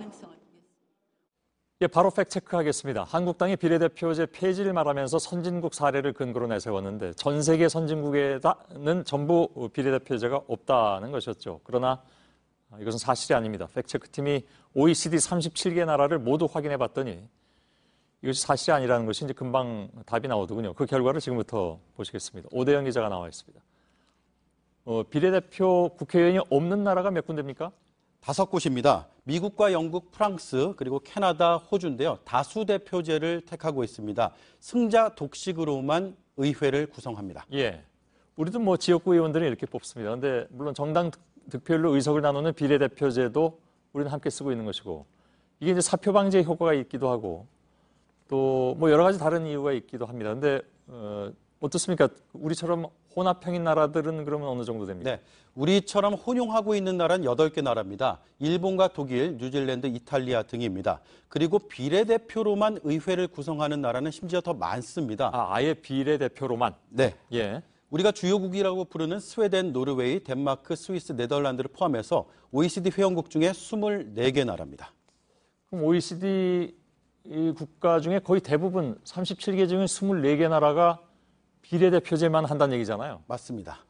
예, 바로 팩트체크하겠습니다. 한국당이 비례대표제 폐지를 말하면서 선진국 사례를 근거로 내세웠는데 전 세계 선진국에는 전부 비례대표제가 없다는 것이었죠. 그러나 이것은 사실이 아닙니다. 팩트체크팀이 오이시디 삼십칠 개 나라를 모두 확인해 봤더니 이것이 사실이 아니라는 것이 이제 금방 답이 나오더군요. 그 결과를 지금부터 보시겠습니다. 오대영 기자가 나와 있습니다. 어, 비례대표 국회의원이 없는 나라가 몇 군데입니까? 다섯 곳입니다. 미국과 영국, 프랑스, 그리고 캐나다, 호주인데요. 다수대표제를 택하고 있습니다. 승자 독식으로만 의회를 구성합니다. 예, 우리도 뭐 지역구 의원들은 이렇게 뽑습니다. 그런데 물론 정당 득표율로 의석을 나누는 비례대표제도 우리는 함께 쓰고 있는 것이고 이게 이제 사표 방지의 효과가 있기도 하고 또 뭐 여러 가지 다른 이유가 있기도 합니다. 그런데 어, 어떻습니까? 우리처럼 혼합형인 나라들은 그러면 어느 정도 됩니까? 네, 우리처럼 혼용하고 있는 나라는 여덟 개 나라입니다. 일본과 독일, 뉴질랜드, 이탈리아 등입니다. 그리고 비례대표로만 의회를 구성하는 나라는 심지어 더 많습니다. 아, 아예 비례대표로만? 네. 예. 우리가 주요국이라고 부르는 스웨덴, 노르웨이, 덴마크, 스위스, 네덜란드를 포함해서 오이시디 회원국 중에 스물네 개 나라입니다. 그럼 오이시디 국가 중에 거의 대부분 삼십칠 개 중에 스물네 개 나라가 비례대표제만 한다는 얘기잖아요. 맞습니다.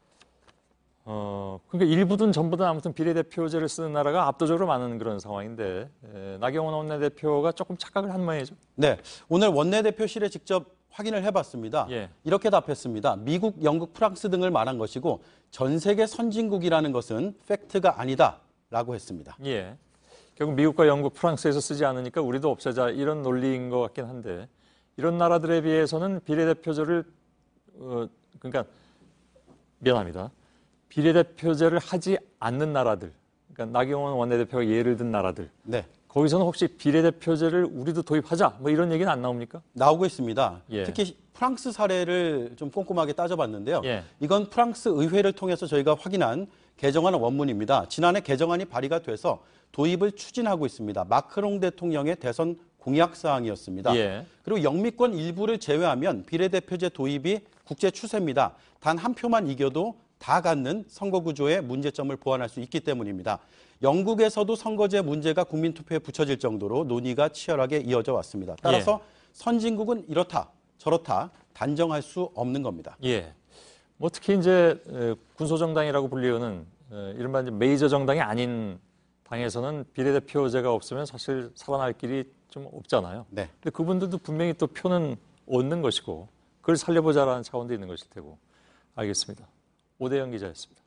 어, 그러니까 일부든 전부든 아무튼 비례대표제를 쓰는 나라가 압도적으로 많은 그런 상황인데 에, 나경원 원내대표가 조금 착각을 한 모양이죠. 네, 오늘 원내대표실에 직접 확인을 해봤습니다. 예. 이렇게 답했습니다. 미국, 영국, 프랑스 등을 말한 것이고 전 세계 선진국이라는 것은 팩트가 아니다라고 했습니다. 예. 결국 미국과 영국, 프랑스에서 쓰지 않으니까 우리도 없애자 이런 논리인 것 같긴 한데 이런 나라들에 비해서는 비례대표제를 어, 그러니까 미안합니다. 비례대표제를 하지 않는 나라들, 그러니까 나경원 원내대표가 예를 든 나라들. 네. 거기서는 혹시 비례대표제를 우리도 도입하자 뭐 이런 얘기는 안 나옵니까? 나오고 있습니다. 예. 특히 프랑스 사례를 좀 꼼꼼하게 따져봤는데요. 예. 이건 프랑스 의회를 통해서 저희가 확인한 개정안 원문입니다. 지난해 개정안이 발의가 돼서 도입을 추진하고 있습니다. 마크롱 대통령의 대선 공약 사항이었습니다. 예. 그리고 영미권 일부를 제외하면 비례대표제 도입이 국제 추세입니다. 단 한 표만 이겨도 다 갖는 선거 구조의 문제점을 보완할 수 있기 때문입니다. 영국에서도 선거제 문제가 국민투표에 붙여질 정도로 논의가 치열하게 이어져 왔습니다. 따라서 예. 선진국은 이렇다 저렇다 단정할 수 없는 겁니다. 예. 뭐 특히 이제 군소정당이라고 불리우는 이른바 이제 메이저 정당이 아닌 당에서는 비례대표제가 없으면 사실 살아날 길이 좀 없잖아요. 네. 근데 그분들도 분명히 또 표는 얻는 것이고 그걸 살려보자라는 차원도 있는 것일 테고. 알겠습니다. 오대영 기자였습니다.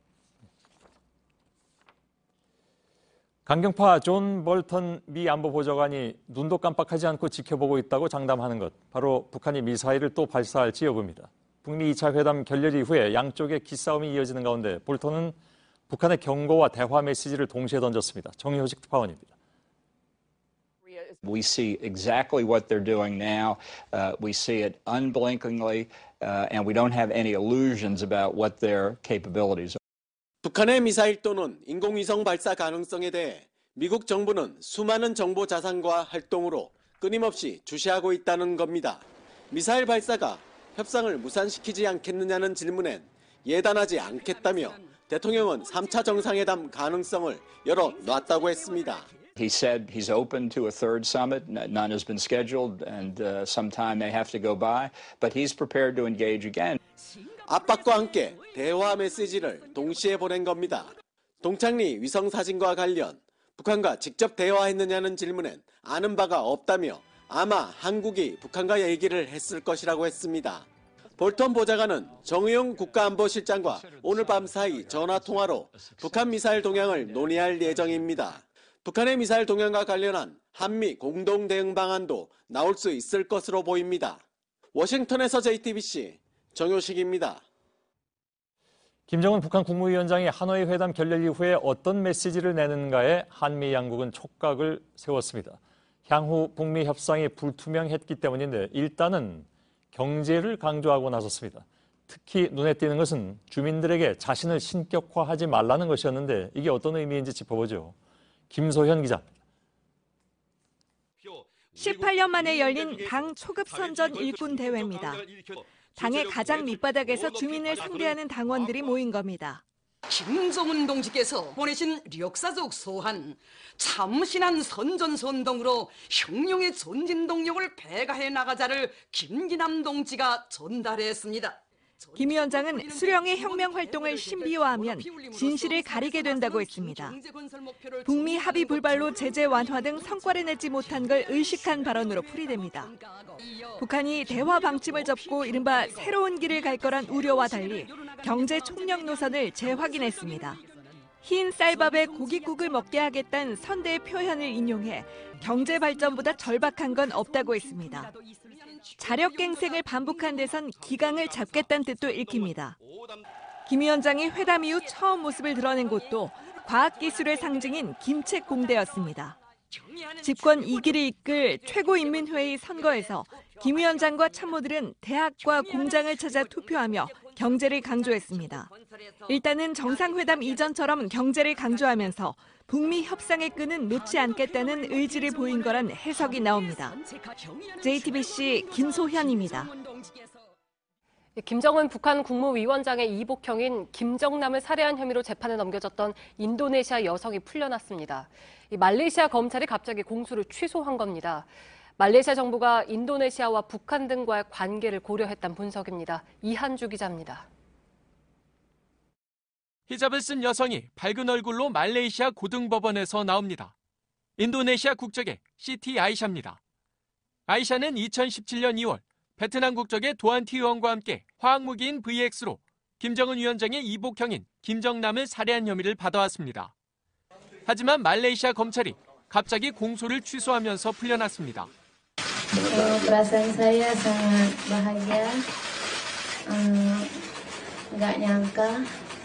강경파 존 볼턴 미 안보보좌관이 눈도 깜빡하지 않고 지켜보고 있다고 장담하는 것, 바로 북한이 미사일을 또 발사할지 여부입니다. 북미 이 차 회담 결렬 이후에 양쪽의 기싸움이 이어지는 가운데 볼턴은 북한의 경고와 대화 메시지를 동시에 던졌습니다. 정효식 특파원입니다. We see exactly what they're doing now. Uh, we see it unblinkingly, uh, and we don't have any illusions about what their capabilities are. 북한의 미사일 또는 인공위성 발사 가능성에 대해 미국 정부는 수많은 정보 자산과 활동으로 끊임없이 주시하고 있다는 겁니다. 미사일 발사가 협상을 무산시키지 않겠느냐는 질문엔 예단하지 않겠다며 대통령은 삼 차 정상회담 가능성을 열어놨다고 했습니다. He said he's open to a third summit. None has been scheduled, and uh, some time may have to go by, but he's prepared to engage again. 압박과 함께 대화 메시지를 동시에 보낸 겁니다. 동창리 위성 사진과 관련 북한과 직접 대화했느냐는 질문엔 아는 바가 없다며 아마 한국이 북한과 얘기를 했을 것이라고 했습니다. 볼턴 보좌관은 정의용 국가안보실장과 오늘 밤 사이 전화통화로 북한 미사일 동향을 논의할 예정입니다. 북한의 미사일 동향과 관련한 한미 공동 대응 방안도 나올 수 있을 것으로 보입니다. 워싱턴에서 제이티비씨 정효식입니다. 김정은 북한 국무위원장이 하노이 회담 결렬 이후에 어떤 메시지를 내는가에 한미 양국은 촉각을 세웠습니다. 향후 북미 협상이 불투명했기 때문인데 일단은 경제를 강조하고 나섰습니다. 특히 눈에 띄는 것은 주민들에게 자신을 신격화하지 말라는 것이었는데 이게 어떤 의미인지 짚어보죠. 김소현 기자입니다. 십팔 년 만에 열린 당 초급 선전 일꾼 대회입니다. 당의 가장 밑바닥에서 주민을 상대하는 당원들이 모인 겁니다. 김정은 동지께서 보내신 역사적 소한, 참신한 선전선동으로 혁명의 전진 동력을 배가해 나가자를 김기남 동지가 전달했습니다. 김 위원장은 수령의 혁명 활동을 신비화하면 진실을 가리게 된다고 했습니다. 북미 합의 불발로 제재 완화 등 성과를 내지 못한 걸 의식한 발언으로 풀이됩니다. 북한이 대화 방침을 접고 이른바 새로운 길을 갈 거란 우려와 달리 경제 총력 노선을 재확인했습니다. 흰 쌀밥에 고깃국을 먹게 하겠다는 선대의 표현을 인용해 경제 발전보다 절박한 건 없다고 했습니다. 자력갱생을 반복한 데선 기강을 잡겠다는 뜻도 읽힙니다. 김 위원장이 회담 이후 처음 모습을 드러낸 곳도 과학기술의 상징인 김책 공대였습니다. 집권 이 기를 이끌 최고인민회의 선거에서 김 위원장과 참모들은 대학과 공장을 찾아 투표하며 경제를 강조했습니다. 일단은 정상회담 이전처럼 경제를 강조하면서 북미 협상의 끈은 놓지 않겠다는 의지를 보인 거란 해석이 나옵니다. 제이티비씨 김소현입니다. 김정은 북한 국무위원장의 이복형인 김정남을 살해한 혐의로 재판에 넘겨졌던 인도네시아 여성이 풀려났습니다. 말레이시아 검찰이 갑자기 공소를 취소한 겁니다. 말레이시아 정부가 인도네시아와 북한 등과의 관계를 고려했다는 분석입니다. 이한주 기자입니다. 히잡을 쓴 여성이 밝은 얼굴로 말레이시아 고등법원에서 나옵니다. 인도네시아 국적의 시티 아이샤입니다. 아이샤는 이천십칠 년 이월 베트남 국적의 도안티 의원과 함께 화학무기인 브이엑스로 김정은 위원장의 이복형인 김정남을 살해한 혐의를 받아왔습니다. 하지만 말레이시아 검찰이 갑자기 공소를 취소하면서 풀려났습니다. Perasaan saya sangat bahagia, nggak nyangka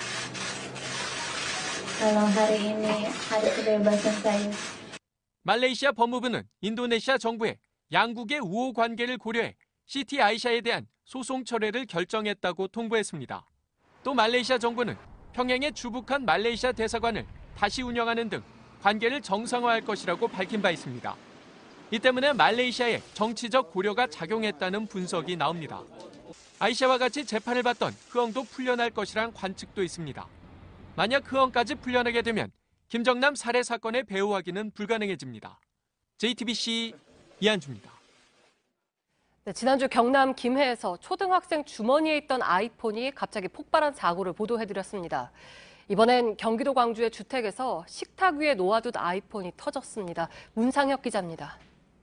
kalau hari ini hari kebebasan saya. 말레이시아 법무부는 인도네시아 정부에 양국의 우호 관계를 고려해 시티 아이샤에 대한 소송 철회를 결정했다고 통보했습니다. 또 말레이시아 정부는 평양의 주북한 말레이시아 대사관을 다시 운영하는 등 관계를 정상화할 것이라고 밝힌 바 있습니다. 이 때문에 말레이시아에 정치적 고려가 작용했다는 분석이 나옵니다. 아이샤와 같이 재판을 받던 흐엉도 풀려날 것이란 관측도 있습니다. 만약 흐엉까지 풀려나게 되면 김정남 살해 사건의 배후하기는 불가능해집니다. 제이티비씨 이한주입니다. 네, 지난주 경남 김해에서 초등학생 주머니에 있던 아이폰이 갑자기 폭발한 사고를 보도해드렸습니다. 이번엔 경기도 광주의 주택에서 식탁 위에 놓아둔 아이폰이 터졌습니다. 문상혁 기자입니다.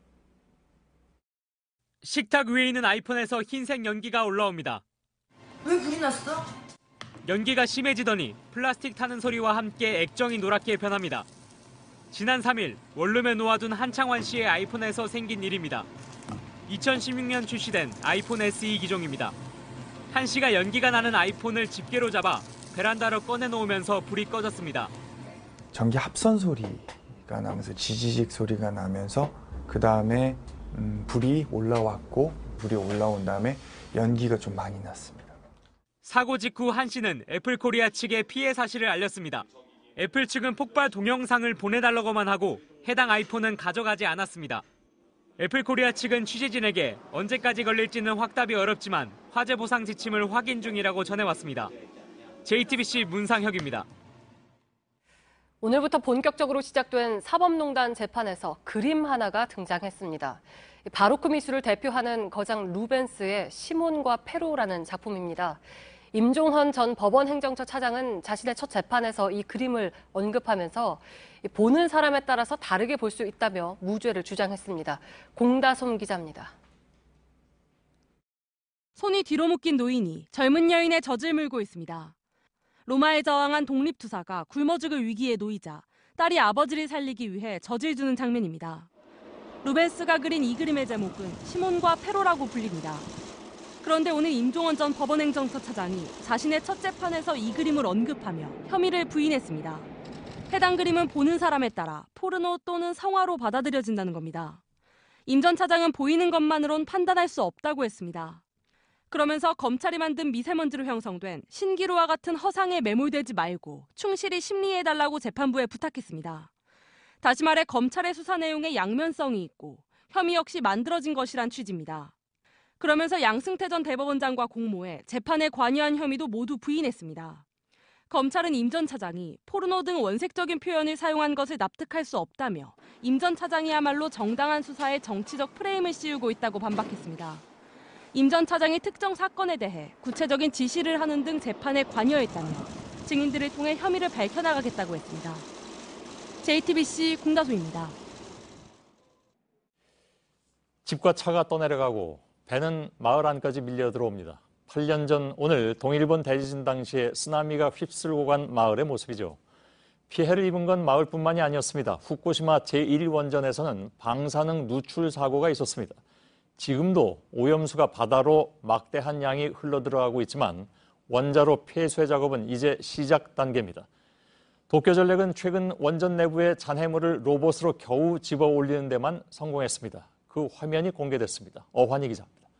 식탁 위에 있는 아이폰에서 흰색 연기가 올라옵니다. 왜 불이 났어? 연기가 심해지더니 플라스틱 타는 소리와 함께 액정이 노랗게 변합니다. 지난 삼 일 원룸에 놓아둔 한창환 씨의 아이폰에서 생긴 일입니다. 이천십육 년 출시된 아이폰 에스이 기종입니다. 한 씨가 연기가 나는 아이폰을 집게로 잡아 베란다로 꺼내놓으면서 불이 꺼졌습니다. 전기 합선 소리가 나면서 지지직 소리가 나면서 그 다음에 음, 불이 올라왔고 불이 올라온 다음에 연기가 좀 많이 났습니다. 사고 직후 한 씨는 애플코리아 측에 피해 사실을 알렸습니다. 애플 측은 폭발 동영상을 보내달라고만 하고 해당 아이폰은 가져가지 않았습니다. 애플코리아 측은 취재진에게 언제까지 걸릴지는 확답이 어렵지만 화재 보상 지침을 확인 중이라고 전해왔습니다. 제이티비씨 문상혁입니다. 오늘부터 본격적으로 시작된 사법농단 재판에서 그림 하나가 등장했습니다. 바로크 미술을 대표하는 거장 루벤스의 시몬과 페로라는 작품입니다. 임종헌 전 법원행정처 차장은 자신의 첫 재판에서 이 그림을 언급하면서 보는 사람에 따라서 다르게 볼 수 있다며 무죄를 주장했습니다. 공다솜 기자입니다. 손이 뒤로 묶인 노인이 젊은 여인의 젖을 물고 있습니다. 로마에 저항한 독립투사가 굶어 죽을 위기에 놓이자 딸이 아버지를 살리기 위해 젖을 주는 장면입니다. 루벤스가 그린 이 그림의 제목은 시몬과 페로라고 불립니다. 그런데 오늘 임종헌 전 법원행정처 차장이 자신의 첫 재판에서 이 그림을 언급하며 혐의를 부인했습니다. 해당 그림은 보는 사람에 따라 포르노 또는 성화로 받아들여진다는 겁니다. 임 전 차장은 보이는 것만으론 판단할 수 없다고 했습니다. 그러면서 검찰이 만든 미세먼지로 형성된 신기루와 같은 허상에 매몰되지 말고 충실히 심리해달라고 재판부에 부탁했습니다. 다시 말해 검찰의 수사 내용에 양면성이 있고 혐의 역시 만들어진 것이란 취지입니다. 그러면서 양승태 전 대법원장과 공모해 재판에 관여한 혐의도 모두 부인했습니다. 검찰은 임 전 차장이 포르노 등 원색적인 표현을 사용한 것을 납득할 수 없다며 임 전 차장이야말로 정당한 수사에 정치적 프레임을 씌우고 있다고 반박했습니다. 임 전 차장이 특정 사건에 대해 구체적인 지시를 하는 등 재판에 관여했다며 증인들을 통해 혐의를 밝혀나가겠다고 했습니다. 제이티비씨 공다솜입니다. 집과 차가 떠내려가고 배는 마을 안까지 밀려 들어옵니다. 팔 년 전 오늘 동일본 대지진 당시에 쓰나미가 휩쓸고 간 마을의 모습이죠. 피해를 입은 건 마을뿐만이 아니었습니다. 후쿠시마 제일 원전에서는 방사능 누출 사고가 있었습니다. 지금도 오염수가 바다로 막대한 양이 흘러들어가고 있지만 원자로 폐쇄 작업은 이제 시작 단계입니다. 도쿄전력은 최근 원전 내부의 잔해물을 로봇으로 겨우 집어 올리는 데만 성공했습니다. 그 그 화면이 공개됐습니다. 어환희 기자입니다.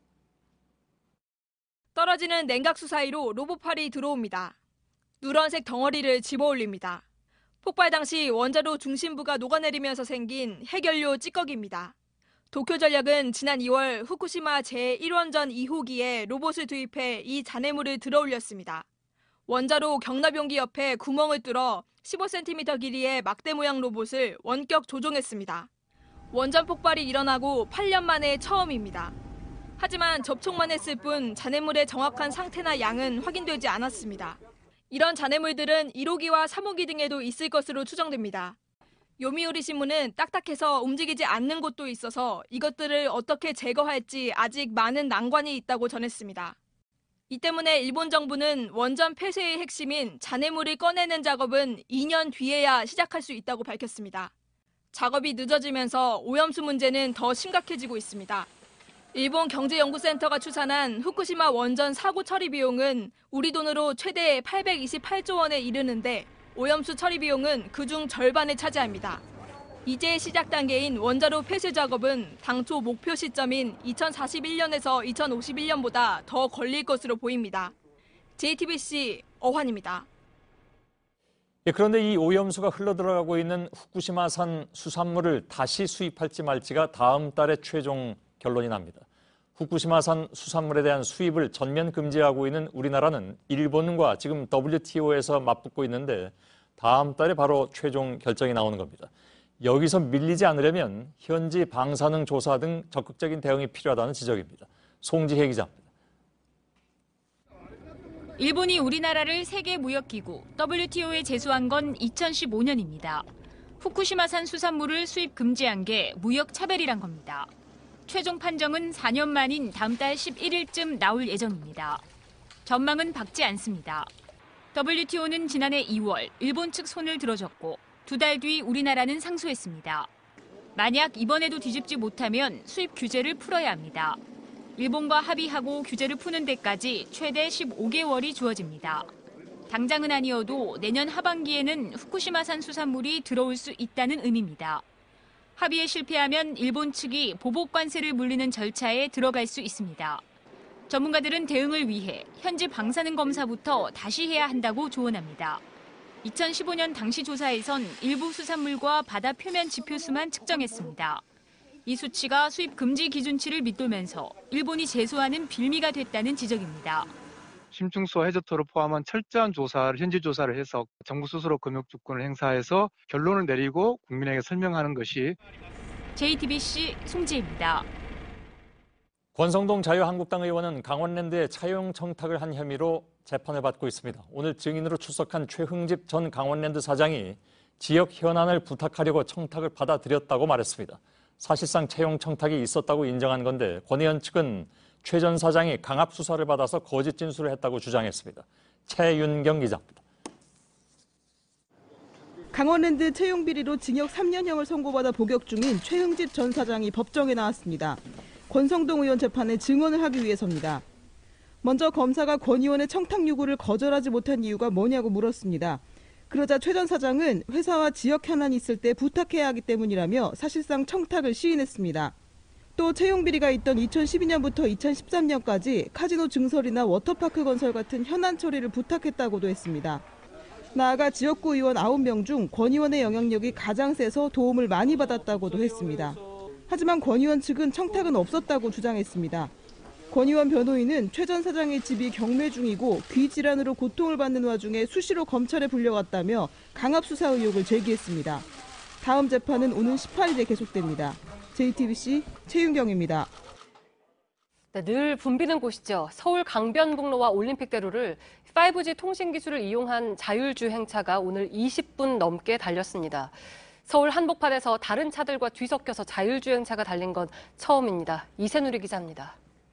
떨어지는 냉각수 사이로 로봇팔이 들어옵니다. 누런색 덩어리를 집어올립니다. 폭발 당시 원자로 중심부가 녹아내리면서 생긴 핵연료 찌꺼기입니다. 도쿄전력은 지난 이월 후쿠시마 제일 원전 이 호기에 로봇을 투입해 이 잔해물을 들어올렸습니다. 원자로 경납용기 옆에 구멍을 뚫어 십오 센티미터 길이의 막대 모양 로봇을 원격 조종했습니다. 원전 폭발이 일어나고 팔 년 만에 처음입니다. 하지만 접촉만 했을 뿐 잔해물의 정확한 상태나 양은 확인되지 않았습니다. 이런 잔해물들은 일 호기와 삼 호기 등에도 있을 것으로 추정됩니다. 요미우리 신문은 딱딱해서 움직이지 않는 곳도 있어서 이것들을 어떻게 제거할지 아직 많은 난관이 있다고 전했습니다. 이 때문에 일본 정부는 원전 폐쇄의 핵심인 잔해물을 꺼내는 작업은 이 년 뒤에야 시작할 수 있다고 밝혔습니다. 작업이 늦어지면서 오염수 문제는 더 심각해지고 있습니다. 일본 경제연구센터가 추산한 후쿠시마 원전 사고 처리 비용은 우리 돈으로 최대 팔백이십팔조 원에 이르는데 오염수 처리 비용은 그중 절반을 차지합니다. 이제 시작 단계인 원자로 폐쇄 작업은 당초 목표 시점인 이천사십일 년에서 이천오십일 년보다 더 걸릴 것으로 보입니다. 제이티비씨 어환입니다. 예, 그런데 이 오염수가 흘러들어가고 있는 후쿠시마산 수산물을 다시 수입할지 말지가 다음 달에 최종 결론이 납니다. 후쿠시마산 수산물에 대한 수입을 전면 금지하고 있는 우리나라는 일본과 지금 더블유티오에서 맞붙고 있는데 다음 달에 바로 최종 결정이 나오는 겁니다. 여기서 밀리지 않으려면 현지 방사능 조사 등 적극적인 대응이 필요하다는 지적입니다. 송지혜 기자입니다. 일본이 우리나라를 세계무역기구 더블유티오에 제소한 건 이천십오 년입니다. 후쿠시마산 수산물을 수입 금지한 게 무역 차별이란 겁니다. 최종 판정은 사 년 만인 다음 달 십일 일쯤 나올 예정입니다. 전망은 밝지 않습니다. 더블유티오는 지난해 이월 일본 측 손을 들어줬고 두 달 뒤 우리나라는 상소했습니다. 만약 이번에도 뒤집지 못하면 수입 규제를 풀어야 합니다. 일본과 합의하고 규제를 푸는 데까지 최대 십오 개월이 주어집니다. 당장은 아니어도 내년 하반기에는 후쿠시마산 수산물이 들어올 수 있다는 의미입니다. 합의에 실패하면 일본 측이 보복 관세를 물리는 절차에 들어갈 수 있습니다. 전문가들은 대응을 위해 현지 방사능 검사부터 다시 해야 한다고 조언합니다. 이천십오 년 당시 조사에선 일부 수산물과 바다 표면 지표수만 측정했습니다. 이 수치가 수입 금지 기준치를 밑돌면서 일본이 제소하는 빌미가 됐다는 지적입니다. 심층수 해저토를 포함한 철저한 조사를 현지 조사를 해서 정부 스스로 금융 주권을 행사해서 결론을 내리고 국민에게 설명하는 것이 제이티비씨 송지혜입니다. 권성동 자유한국당 의원은 강원랜드에 차용 청탁을 한 혐의로 재판을 받고 있습니다. 오늘 증인으로 출석한 최흥집 전 강원랜드 사장이 지역 현안을 부탁하려고 청탁을 받아들였다고 말했습니다. 사실상 차용 청탁이 있었다고 인정한 건데 권 의원 측은 최 전 사장이 강압 수사를 받아서 거짓 진술을 했다고 주장했습니다. 최윤경 기자입니다. 강원랜드 채용 비리로 징역 삼 년형을 선고받아 복역 중인 최흥집 전 사장이 법정에 나왔습니다. 권성동 의원 재판에 증언을 하기 위해서입니다. 먼저 검사가 권 의원의 청탁 요구를 거절하지 못한 이유가 뭐냐고 물었습니다. 그러자 최 전 사장은 회사와 지역 현안이 있을 때 부탁해야 하기 때문이라며 사실상 청탁을 시인했습니다. 또 채용 비리가 있던 이천십이 년부터 이천십삼 년까지 카지노 증설이나 워터파크 건설 같은 현안 처리를 부탁했다고도 했습니다. 나아가 지역구 의원 아홉 명 중 권 의원의 영향력이 가장 세서 도움을 많이 받았다고도 했습니다. 하지만 권 의원 측은 청탁은 없었다고 주장했습니다. 권 의원 변호인은 최 전 사장의 집이 경매 중이고 귀 질환으로 고통을 받는 와중에 수시로 검찰에 불려갔다며 강압 수사 의혹을 제기했습니다. 다음 재판은 오는 십팔 일에 계속됩니다. 제이티비씨 최윤경입니다. 네, 늘 붐비는 곳이죠. 서울 강변북로와 올림픽대로를 파이브지 통신 기술을 이용한 자율주행차가 오늘 이십 분 넘게 달렸습니다. 서울 한복판에서 다른 차들과 뒤섞여서 자율주행차가 달린 건 처음입니다. 이세누리 기자입니다.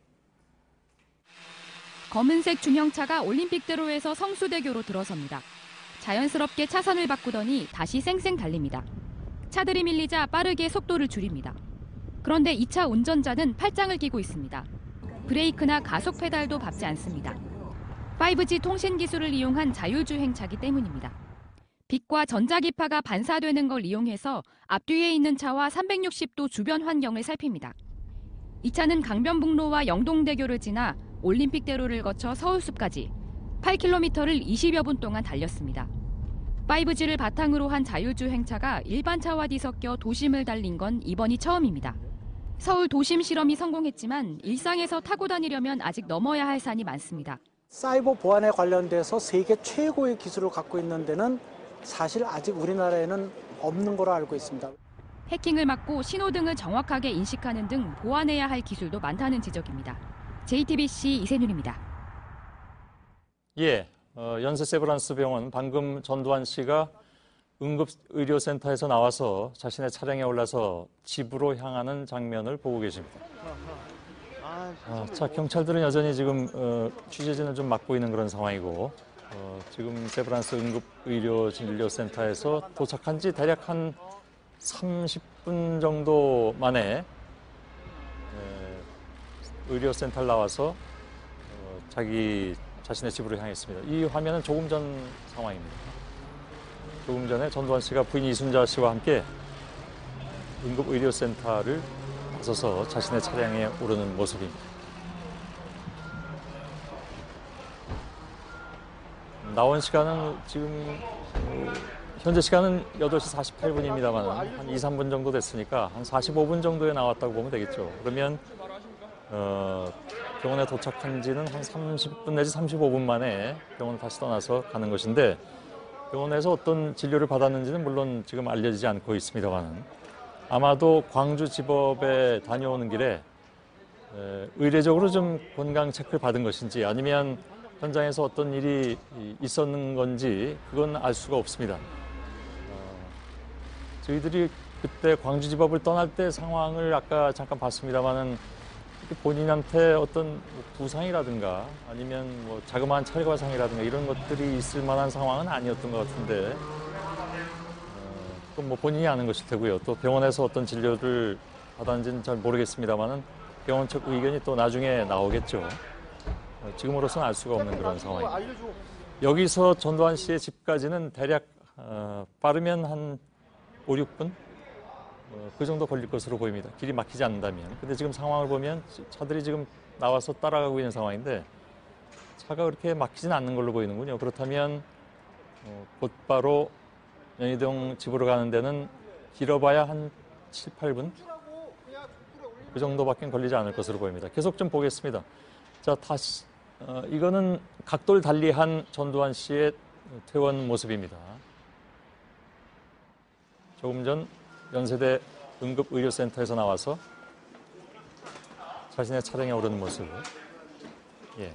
검은색 중형차가 올림픽대로에서 성수대교로 들어섭니다. 자연스럽게 차선을 바꾸더니 다시 쌩쌩 달립니다. 차들이 밀리자 빠르게 속도를 줄입니다. 그런데 이 차 운전자는 팔짱을 끼고 있습니다. 브레이크나 가속 페달도 밟지 않습니다. 파이브지 통신 기술을 이용한 자율주행차기 때문입니다. 빛과 전자기파가 반사되는 걸 이용해서 앞뒤에 있는 차와 삼백육십 도 주변 환경을 살핍니다. 이 차는 강변북로와 영동대교를 지나 올림픽대로를 거쳐 서울숲까지 팔 킬로미터를 이십여 분 동안 달렸습니다. 파이브지를 바탕으로 한 자율주행차가 일반 차와 뒤섞여 도심을 달린 건 이번이 처음입니다. 서울 도심 실험이 성공했지만 일상에서 타고 다니려면 아직 넘어야 할 산이 많습니다. 사이버 보안에 관련돼서 세계 최고의 기술을 갖고 있는 데는 사실 아직 우리나라에는 없는 거로 알고 있습니다. 해킹을 막고 신호등을 정확하게 인식하는 등 보완해야 할 기술도 많다는 지적입니다. 제이티비씨 이세윤입니다. 예, 어, 연세 세브란스 병원 방금 전두환 씨가 응급의료센터에서 나와서 자신의 차량에 올라서 집으로 향하는 장면을 보고 계십니다. 아, 자, 경찰들은 여전히 지금 어, 취재진을 좀 막고 있는 그런 상황이고 어, 지금 세브란스 응급의료진료센터에서 도착한 지 대략 한 삼십 분 정도 만에 에, 의료센터를 나와서 어, 자기 자신의 집으로 향했습니다. 이 화면은 조금 전 상황입니다. 조금 전에 전두환 씨가 부인 이순자 씨와 함께 응급의료센터를 나서서 자신의 차량에 오르는 모습입니다. 나온 시간은 지금 현재 시간은 여덟 시 사십팔 분입니다만 한 이, 삼 분 정도 됐으니까 한 사십오 분 정도에 나왔다고 보면 되겠죠. 그러면 어, 병원에 도착한 지는 한 삼십 분 내지 삼십오 분 만에 병원을 다시 떠나서 가는 것인데 병원에서 어떤 진료를 받았는지는 물론 지금 알려지지 않고 있습니다만 아마도 광주지법에 다녀오는 길에 에, 의례적으로 좀 건강 체크를 받은 것인지 아니면 현장에서 어떤 일이 있었는 건지 그건 알 수가 없습니다. 어, 저희들이 그때 광주지법을 떠날 때 상황을 아까 잠깐 봤습니다만은 본인한테 어떤 부상이라든가 아니면 뭐 자그마한 찰과상이라든가 이런 것들이 있을 만한 상황은 아니었던 것 같은데 어, 그건 뭐 본인이 아는 것일 테고요. 또 병원에서 어떤 진료를 받았는지는 잘 모르겠습니다만은 병원 측 의견이 또 나중에 나오겠죠. 어, 지금으로서는 알 수가 없는 그런 상황입니다. 여기서 전두환 씨의 집까지는 대략 어, 빠르면 한 오, 육 분? 어, 그 정도 걸릴 것으로 보입니다. 길이 막히지 않는다면. 근데 지금 상황을 보면 차들이 지금 나와서 따라가고 있는 상황인데 차가 그렇게 막히진 않는 걸로 보이는군요. 그렇다면 어, 곧바로 연희동 집으로 가는 데는 길어봐야 한 칠, 팔 분? 그 정도밖에 걸리지 않을 것으로 보입니다. 계속 좀 보겠습니다. 자, 다시 어, 이거는 각도를 달리한 전두환 씨의 퇴원 모습입니다. 조금 전 연세대 응급의료센터에서 나와서 자신의 차량에 오르는 모습. 예.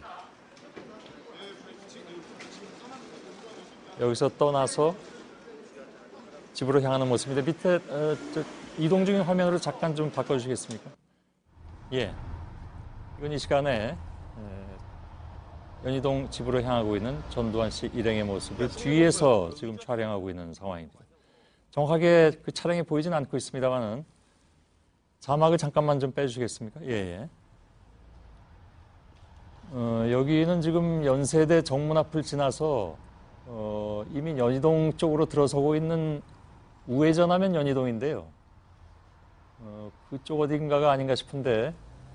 여기서 떠나서 집으로 향하는 모습인데 밑에 어, 저, 이동 중인 화면으로 잠깐 좀 바꿔주시겠습니까? 예. 이건 이 시간에 에, 연희동 집으로 향하고 있는 전두환 씨 일행의 모습을 뒤에서 지금 촬영하고 있는 상황입니다. 정확하게 그 차량이 보이진 않고 있습니다만은 자막을 잠깐만 좀 빼주시겠습니까? 예, 예. 어, 여기는 지금 연세대 정문 앞을 지나서 어, 이미 연희동 쪽으로 들어서고 있는 우회전하면 연희동인데요. 어, 그쪽 어딘가가 아닌가 싶은데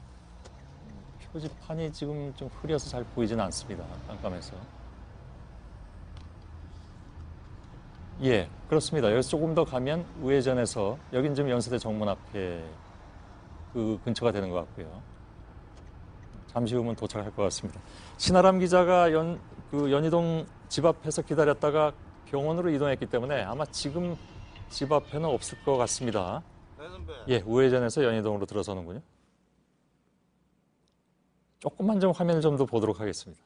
표지판이 지금 좀 흐려서 잘 보이진 않습니다. 깜깜해서. 예, 그렇습니다. 여기서 조금 더 가면 우회전해서 여긴 지금 연세대 정문 앞에 그 근처가 되는 것 같고요. 잠시 후면 도착할 것 같습니다. 신아람 기자가 연, 그 연희동 집 앞에서 기다렸다가 병원으로 이동했기 때문에 아마 지금 집 앞에는 없을 것 같습니다. 예, 우회전해서 연희동으로 들어서는군요. 조금만 좀 화면을 좀 더 보도록 하겠습니다.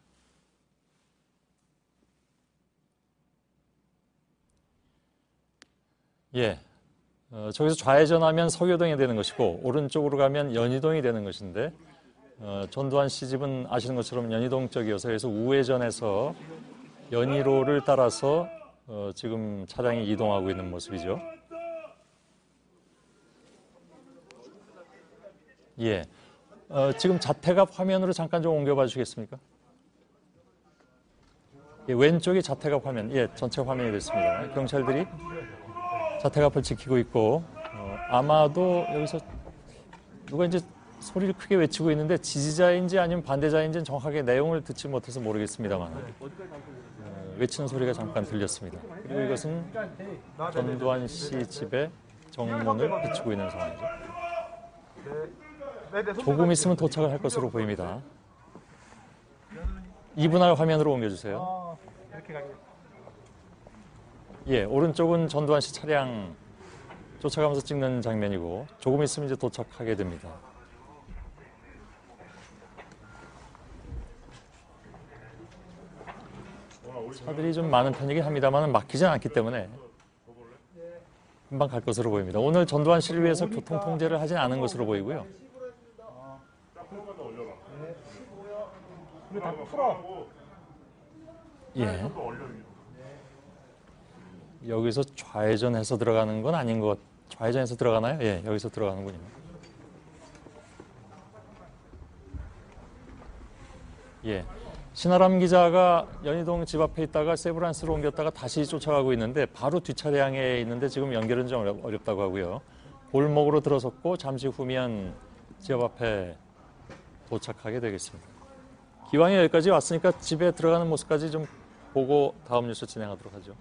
예, 어, 저기서 좌회전하면 서교동이 되는 것이고 오른쪽으로 가면 연희동이 되는 것인데 어, 전두환 씨 집은 아시는 것처럼 연희동 쪽이어서 그래서 우회전해서 연희로를 따라서 어, 지금 차량이 이동하고 있는 모습이죠. 예, 어, 지금 자택 앞 화면으로 잠깐 좀 옮겨봐 주시겠습니까? 예, 왼쪽이 자택 화면, 예, 전체 화면이 됐습니다. 경찰들이 자택 앞을 지키고 있고 어, 아마도 여기서 누가 이제 소리를 크게 외치고 있는데 지지자인지 아니면 반대자인지는 정확하게 내용을 듣지 못해서 모르겠습니다만 어, 외치는 소리가 잠깐 들렸습니다. 그리고 이것은 전두환 씨 집의 정문을 비추고 있는 상황이죠. 조금 있으면 도착을 할 것으로 보입니다. 이 분할 화면으로 옮겨주세요. 예, 오른쪽은 전두환 씨 차량 쫓아가면서 찍는 장면이고 조금 있으면 이제 도착하게 됩니다. 차들이 좀 많은 편이긴 합니다만 막히진 않기 때문에 금방 갈 것으로 보입니다. 오늘 전두환 씨를 위해서 교통 통제를 하진 않은 것으로 보이고요. 예. 여기서 좌회전해서 들어가는 건 아닌 것. 좌회전해서 들어가나요? 예, 여기서 들어가는군요. 예. 신아람 기자가 연희동 집 앞에 있다가 세브란스로 옮겼다가 다시 쫓아가고 있는데 바로 뒷차량에 있는데 지금 연결은 좀 어렵, 어렵다고 하고요. 골목으로 들어섰고 잠시 후면 집 앞에 도착하게 되겠습니다. 기왕에 여기까지 왔으니까 집에 들어가는 모습까지 좀 보고 다음 뉴스 진행하도록 하죠.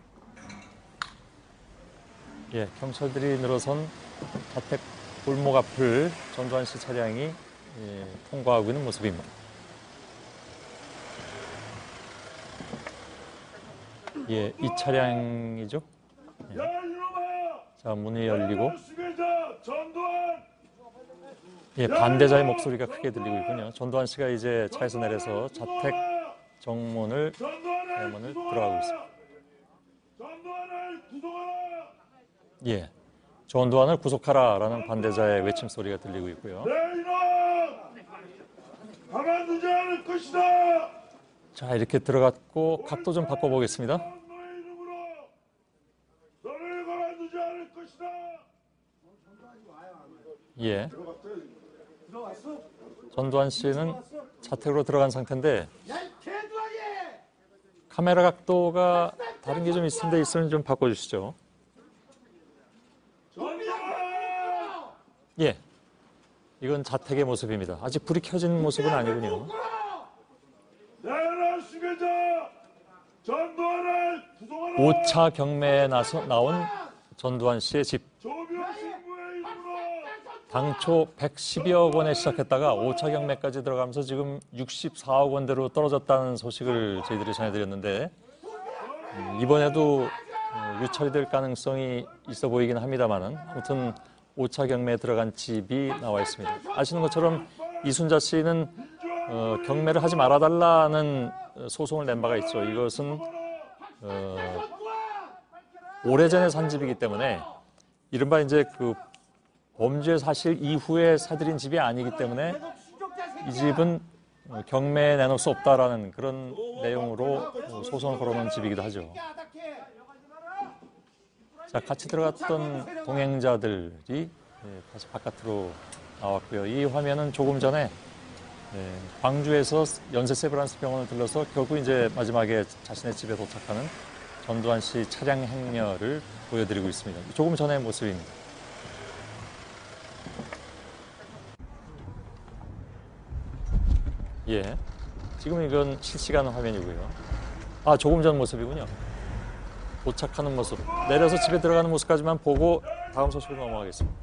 예, 경찰들이 늘어선 자택 골목 앞을 전두환 씨 차량이 예, 통과하고 있는 모습입니다. 예, 이 차량이죠. 예. 자, 문이 열리고 예, 반대자의 목소리가 크게 들리고 있군요. 전두환 씨가 이제 차에서 내려서 자택 정문을 대문을 들어가고 있습니다. 예, 전두환을 구속하라라는 반대자의 외침 소리가 들리고 있고요. 가만두지 않을 것이다. 자, 이렇게 들어갔고 각도 좀 바꿔보겠습니다. 예. 전두환 씨는 자택으로 들어간 상태인데 카메라 각도가 다른 게 좀 있는데 있으면 좀 바꿔주시죠. 예. 이건 자택의 모습입니다. 아직 불이 켜진 모습은 아니군요. 오 차 경매에 나서 나온 전두환 씨의 집. 당초 백십여억 원에 시작했다가 오 차 경매까지 들어가면서 지금 육십사억 원대로 떨어졌다는 소식을 저희들이 전해드렸는데 이번에도 유찰이 될 가능성이 있어 보이긴 합니다만은 아무튼 오 차 경매에 들어간 집이 나와 있습니다. 아시는 것처럼 이순자 씨는 어, 경매를 하지 말아달라는 소송을 낸 바가 있죠. 이것은 어, 오래전에 산 집이기 때문에 이른바 이제 그 범죄 사실 이후에 사들인 집이 아니기 때문에 이 집은 경매에 내놓을 수 없다라는 그런 내용으로 소송을 걸어놓은 집이기도 하죠. 자, 같이 들어갔던 동행자들이 다시 바깥으로 나왔고요. 이 화면은 조금 전에 광주에서 연세 세브란스 병원을 들러서 결국 이제 마지막에 자신의 집에 도착하는 전두환 씨 차량 행렬을 보여드리고 있습니다. 조금 전의 모습입니다. 예, 지금 이건 실시간 화면이고요. 아, 조금 전 모습이군요. 도착하는 모습, 내려서 집에 들어가는 모습까지만 보고 다음 소식으로 넘어가겠습니다.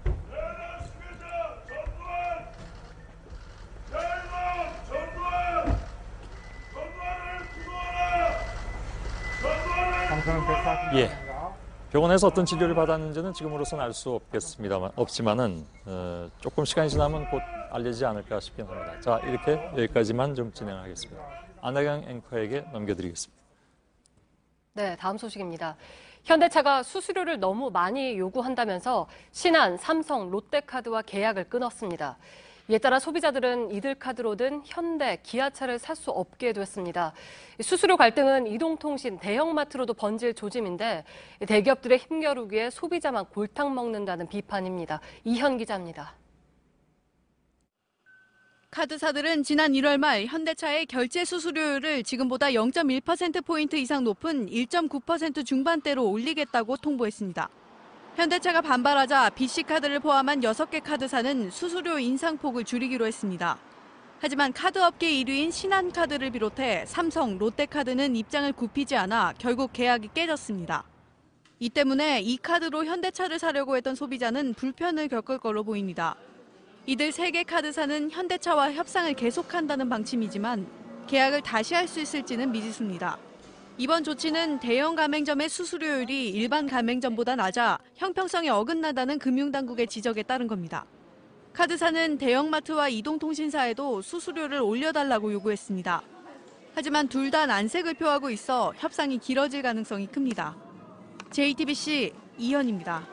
예, 병원에서 어떤 진료를 받았는지는 지금으로서는 알 수 없겠습니다만 없지만은 어, 조금 시간이 지나면 곧 알려지지 않을까 싶긴 합니다. 자, 이렇게 여기까지만 좀 진행하겠습니다. 안하경 앵커에게 넘겨드리겠습니다. 네, 다음 소식입니다. 현대차가 수수료를 너무 많이 요구한다면서 신한, 삼성, 롯데카드와 계약을 끊었습니다. 이에 따라 소비자들은 이들 카드로든 현대, 기아차를 살 수 없게 됐습니다. 수수료 갈등은 이동통신, 대형마트로도 번질 조짐인데 대기업들의 힘겨루기에 소비자만 골탕 먹는다는 비판입니다. 이현 기자입니다. 카드사들은 지난 일월 말 현대차의 결제 수수료율을 지금보다 영 점 일 퍼센트포인트 이상 높은 일 점 구 퍼센트 중반대로 올리겠다고 통보했습니다. 현대차가 반발하자 비씨카드를 포함한 여섯 개 카드사는 수수료 인상폭을 줄이기로 했습니다. 하지만 카드업계 일 위인 신한카드를 비롯해 삼성, 롯데카드는 입장을 굽히지 않아 결국 계약이 깨졌습니다. 이 때문에 이 카드로 현대차를 사려고 했던 소비자는 불편을 겪을 걸로 보입니다. 이들 세 개 카드사는 현대차와 협상을 계속한다는 방침이지만 계약을 다시 할 수 있을지는 미지수입니다. 이번 조치는 대형 가맹점의 수수료율이 일반 가맹점보다 낮아 형평성에 어긋나다는 금융당국의 지적에 따른 겁니다. 카드사는 대형마트와 이동통신사에도 수수료를 올려달라고 요구했습니다. 하지만 둘 다 난색을 표하고 있어 협상이 길어질 가능성이 큽니다. 제이티비씨 이현입니다.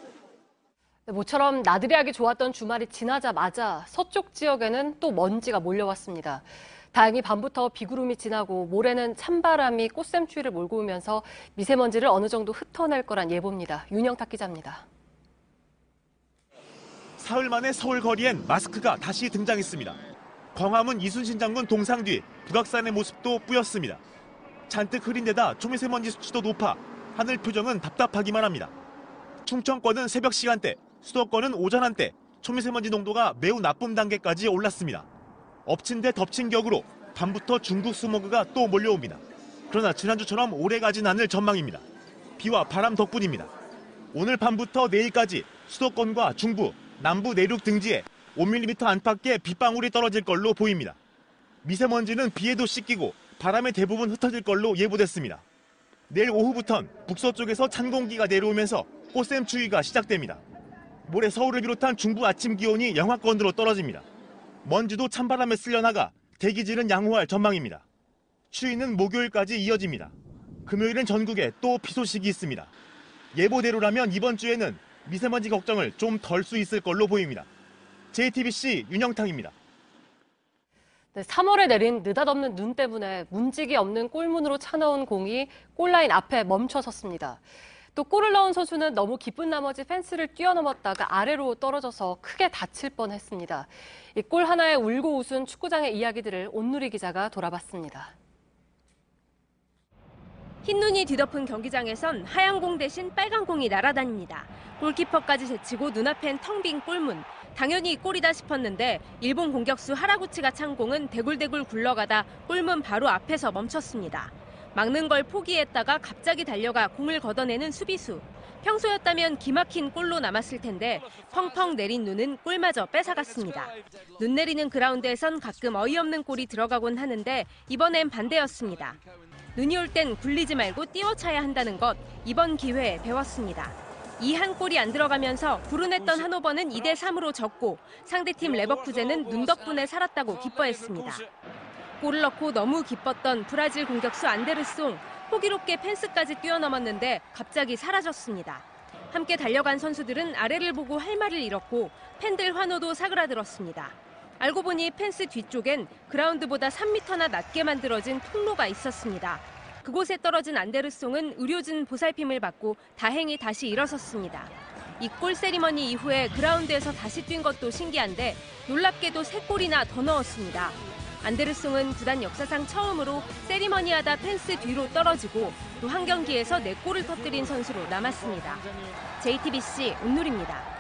모처럼 나들이하기 좋았던 주말이 지나자마자 서쪽 지역에는 또 먼지가 몰려왔습니다. 다행히 밤부터 비구름이 지나고 모레는 찬바람이 꽃샘추위를 몰고 오면서 미세먼지를 어느 정도 흩어낼 거란 예보입니다. 윤영탁 기자입니다. 사흘 만에 서울 거리엔 마스크가 다시 등장했습니다. 광화문 이순신 장군 동상 뒤 북악산의 모습도 뿌였습니다. 잔뜩 흐린 데다 초미세먼지 수치도 높아 하늘 표정은 답답하기만 합니다. 충청권은 새벽 시간대, 수도권은 오전 한때 초미세먼지 농도가 매우 나쁨 단계까지 올랐습니다. 엎친 데 덮친 격으로 밤부터 중국 스모그가 또 몰려옵니다. 그러나 지난주처럼 오래가진 않을 전망입니다. 비와 바람 덕분입니다. 오늘 밤부터 내일까지 수도권과 중부, 남부 내륙 등지에 오 밀리미터 안팎의 빗방울이 떨어질 걸로 보입니다. 미세먼지는 비에도 씻기고 바람에 대부분 흩어질 걸로 예보됐습니다. 내일 오후부턴 북서쪽에서 찬 공기가 내려오면서 꽃샘추위가 시작됩니다. 모레 서울을 비롯한 중부 아침 기온이 영하권으로 떨어집니다. 먼지도 찬바람에 쓸려나가 대기질은 양호할 전망입니다. 추위는 목요일까지 이어집니다. 금요일엔 전국에 또 비 소식이 있습니다. 예보대로라면 이번 주에는 미세먼지 걱정을 좀 덜 수 있을 걸로 보입니다. 제이티비씨 윤영탁입니다. 네, 삼월에 내린 느닷없는 눈 때문에 문지기 없는 골문으로 차나온 공이 골라인 앞에 멈춰 섰습니다. 또 골을 넣은 선수는 너무 기쁜 나머지 펜스를 뛰어넘었다가 아래로 떨어져서 크게 다칠 뻔했습니다. 이 골 하나에 울고 웃은 축구장의 이야기들을 온누리 기자가 돌아봤습니다. 흰눈이 뒤덮은 경기장에선 하얀 공 대신 빨간 공이 날아다닙니다. 골키퍼까지 제치고 눈앞엔 텅 빈 골문. 당연히 골이다 싶었는데 일본 공격수 하라구치가 찬 공은 대굴대굴 굴러가다 골문 바로 앞에서 멈췄습니다. 막는 걸 포기했다가 갑자기 달려가 공을 걷어내는 수비수. 평소였다면 기막힌 골로 남았을 텐데 펑펑 내린 눈은 골마저 뺏어갔습니다. 눈 내리는 그라운드에선 가끔 어이없는 골이 들어가곤 하는데 이번엔 반대였습니다. 눈이 올 땐 굴리지 말고 뛰어차야 한다는 것, 이번 기회에 배웠습니다. 이 한 골이 안 들어가면서 불운했던 한오버는 이 대 삼으로 졌고 상대팀 레버쿠젠은 눈 덕분에 살았다고 기뻐했습니다. 골을 넣고 너무 기뻤던 브라질 공격수 안데르송, 호기롭게 펜스까지 뛰어넘었는데 갑자기 사라졌습니다. 함께 달려간 선수들은 아래를 보고 할 말을 잃었고 팬들 환호도 사그라들었습니다. 알고 보니 펜스 뒤쪽엔 그라운드보다 삼 미터나 낮게 만들어진 통로가 있었습니다. 그곳에 떨어진 안데르송은 의료진 보살핌을 받고 다행히 다시 일어섰습니다. 이 골 세리머니 이후에 그라운드에서 다시 뛴 것도 신기한데 놀랍게도 세 골이나 더 넣었습니다. 안데르송은 구단 역사상 처음으로 세리머니하다 펜스 뒤로 떨어지고 또 한 경기에서 네 골을 터뜨린 선수로 남았습니다. 제이티비씨 온누리입니다.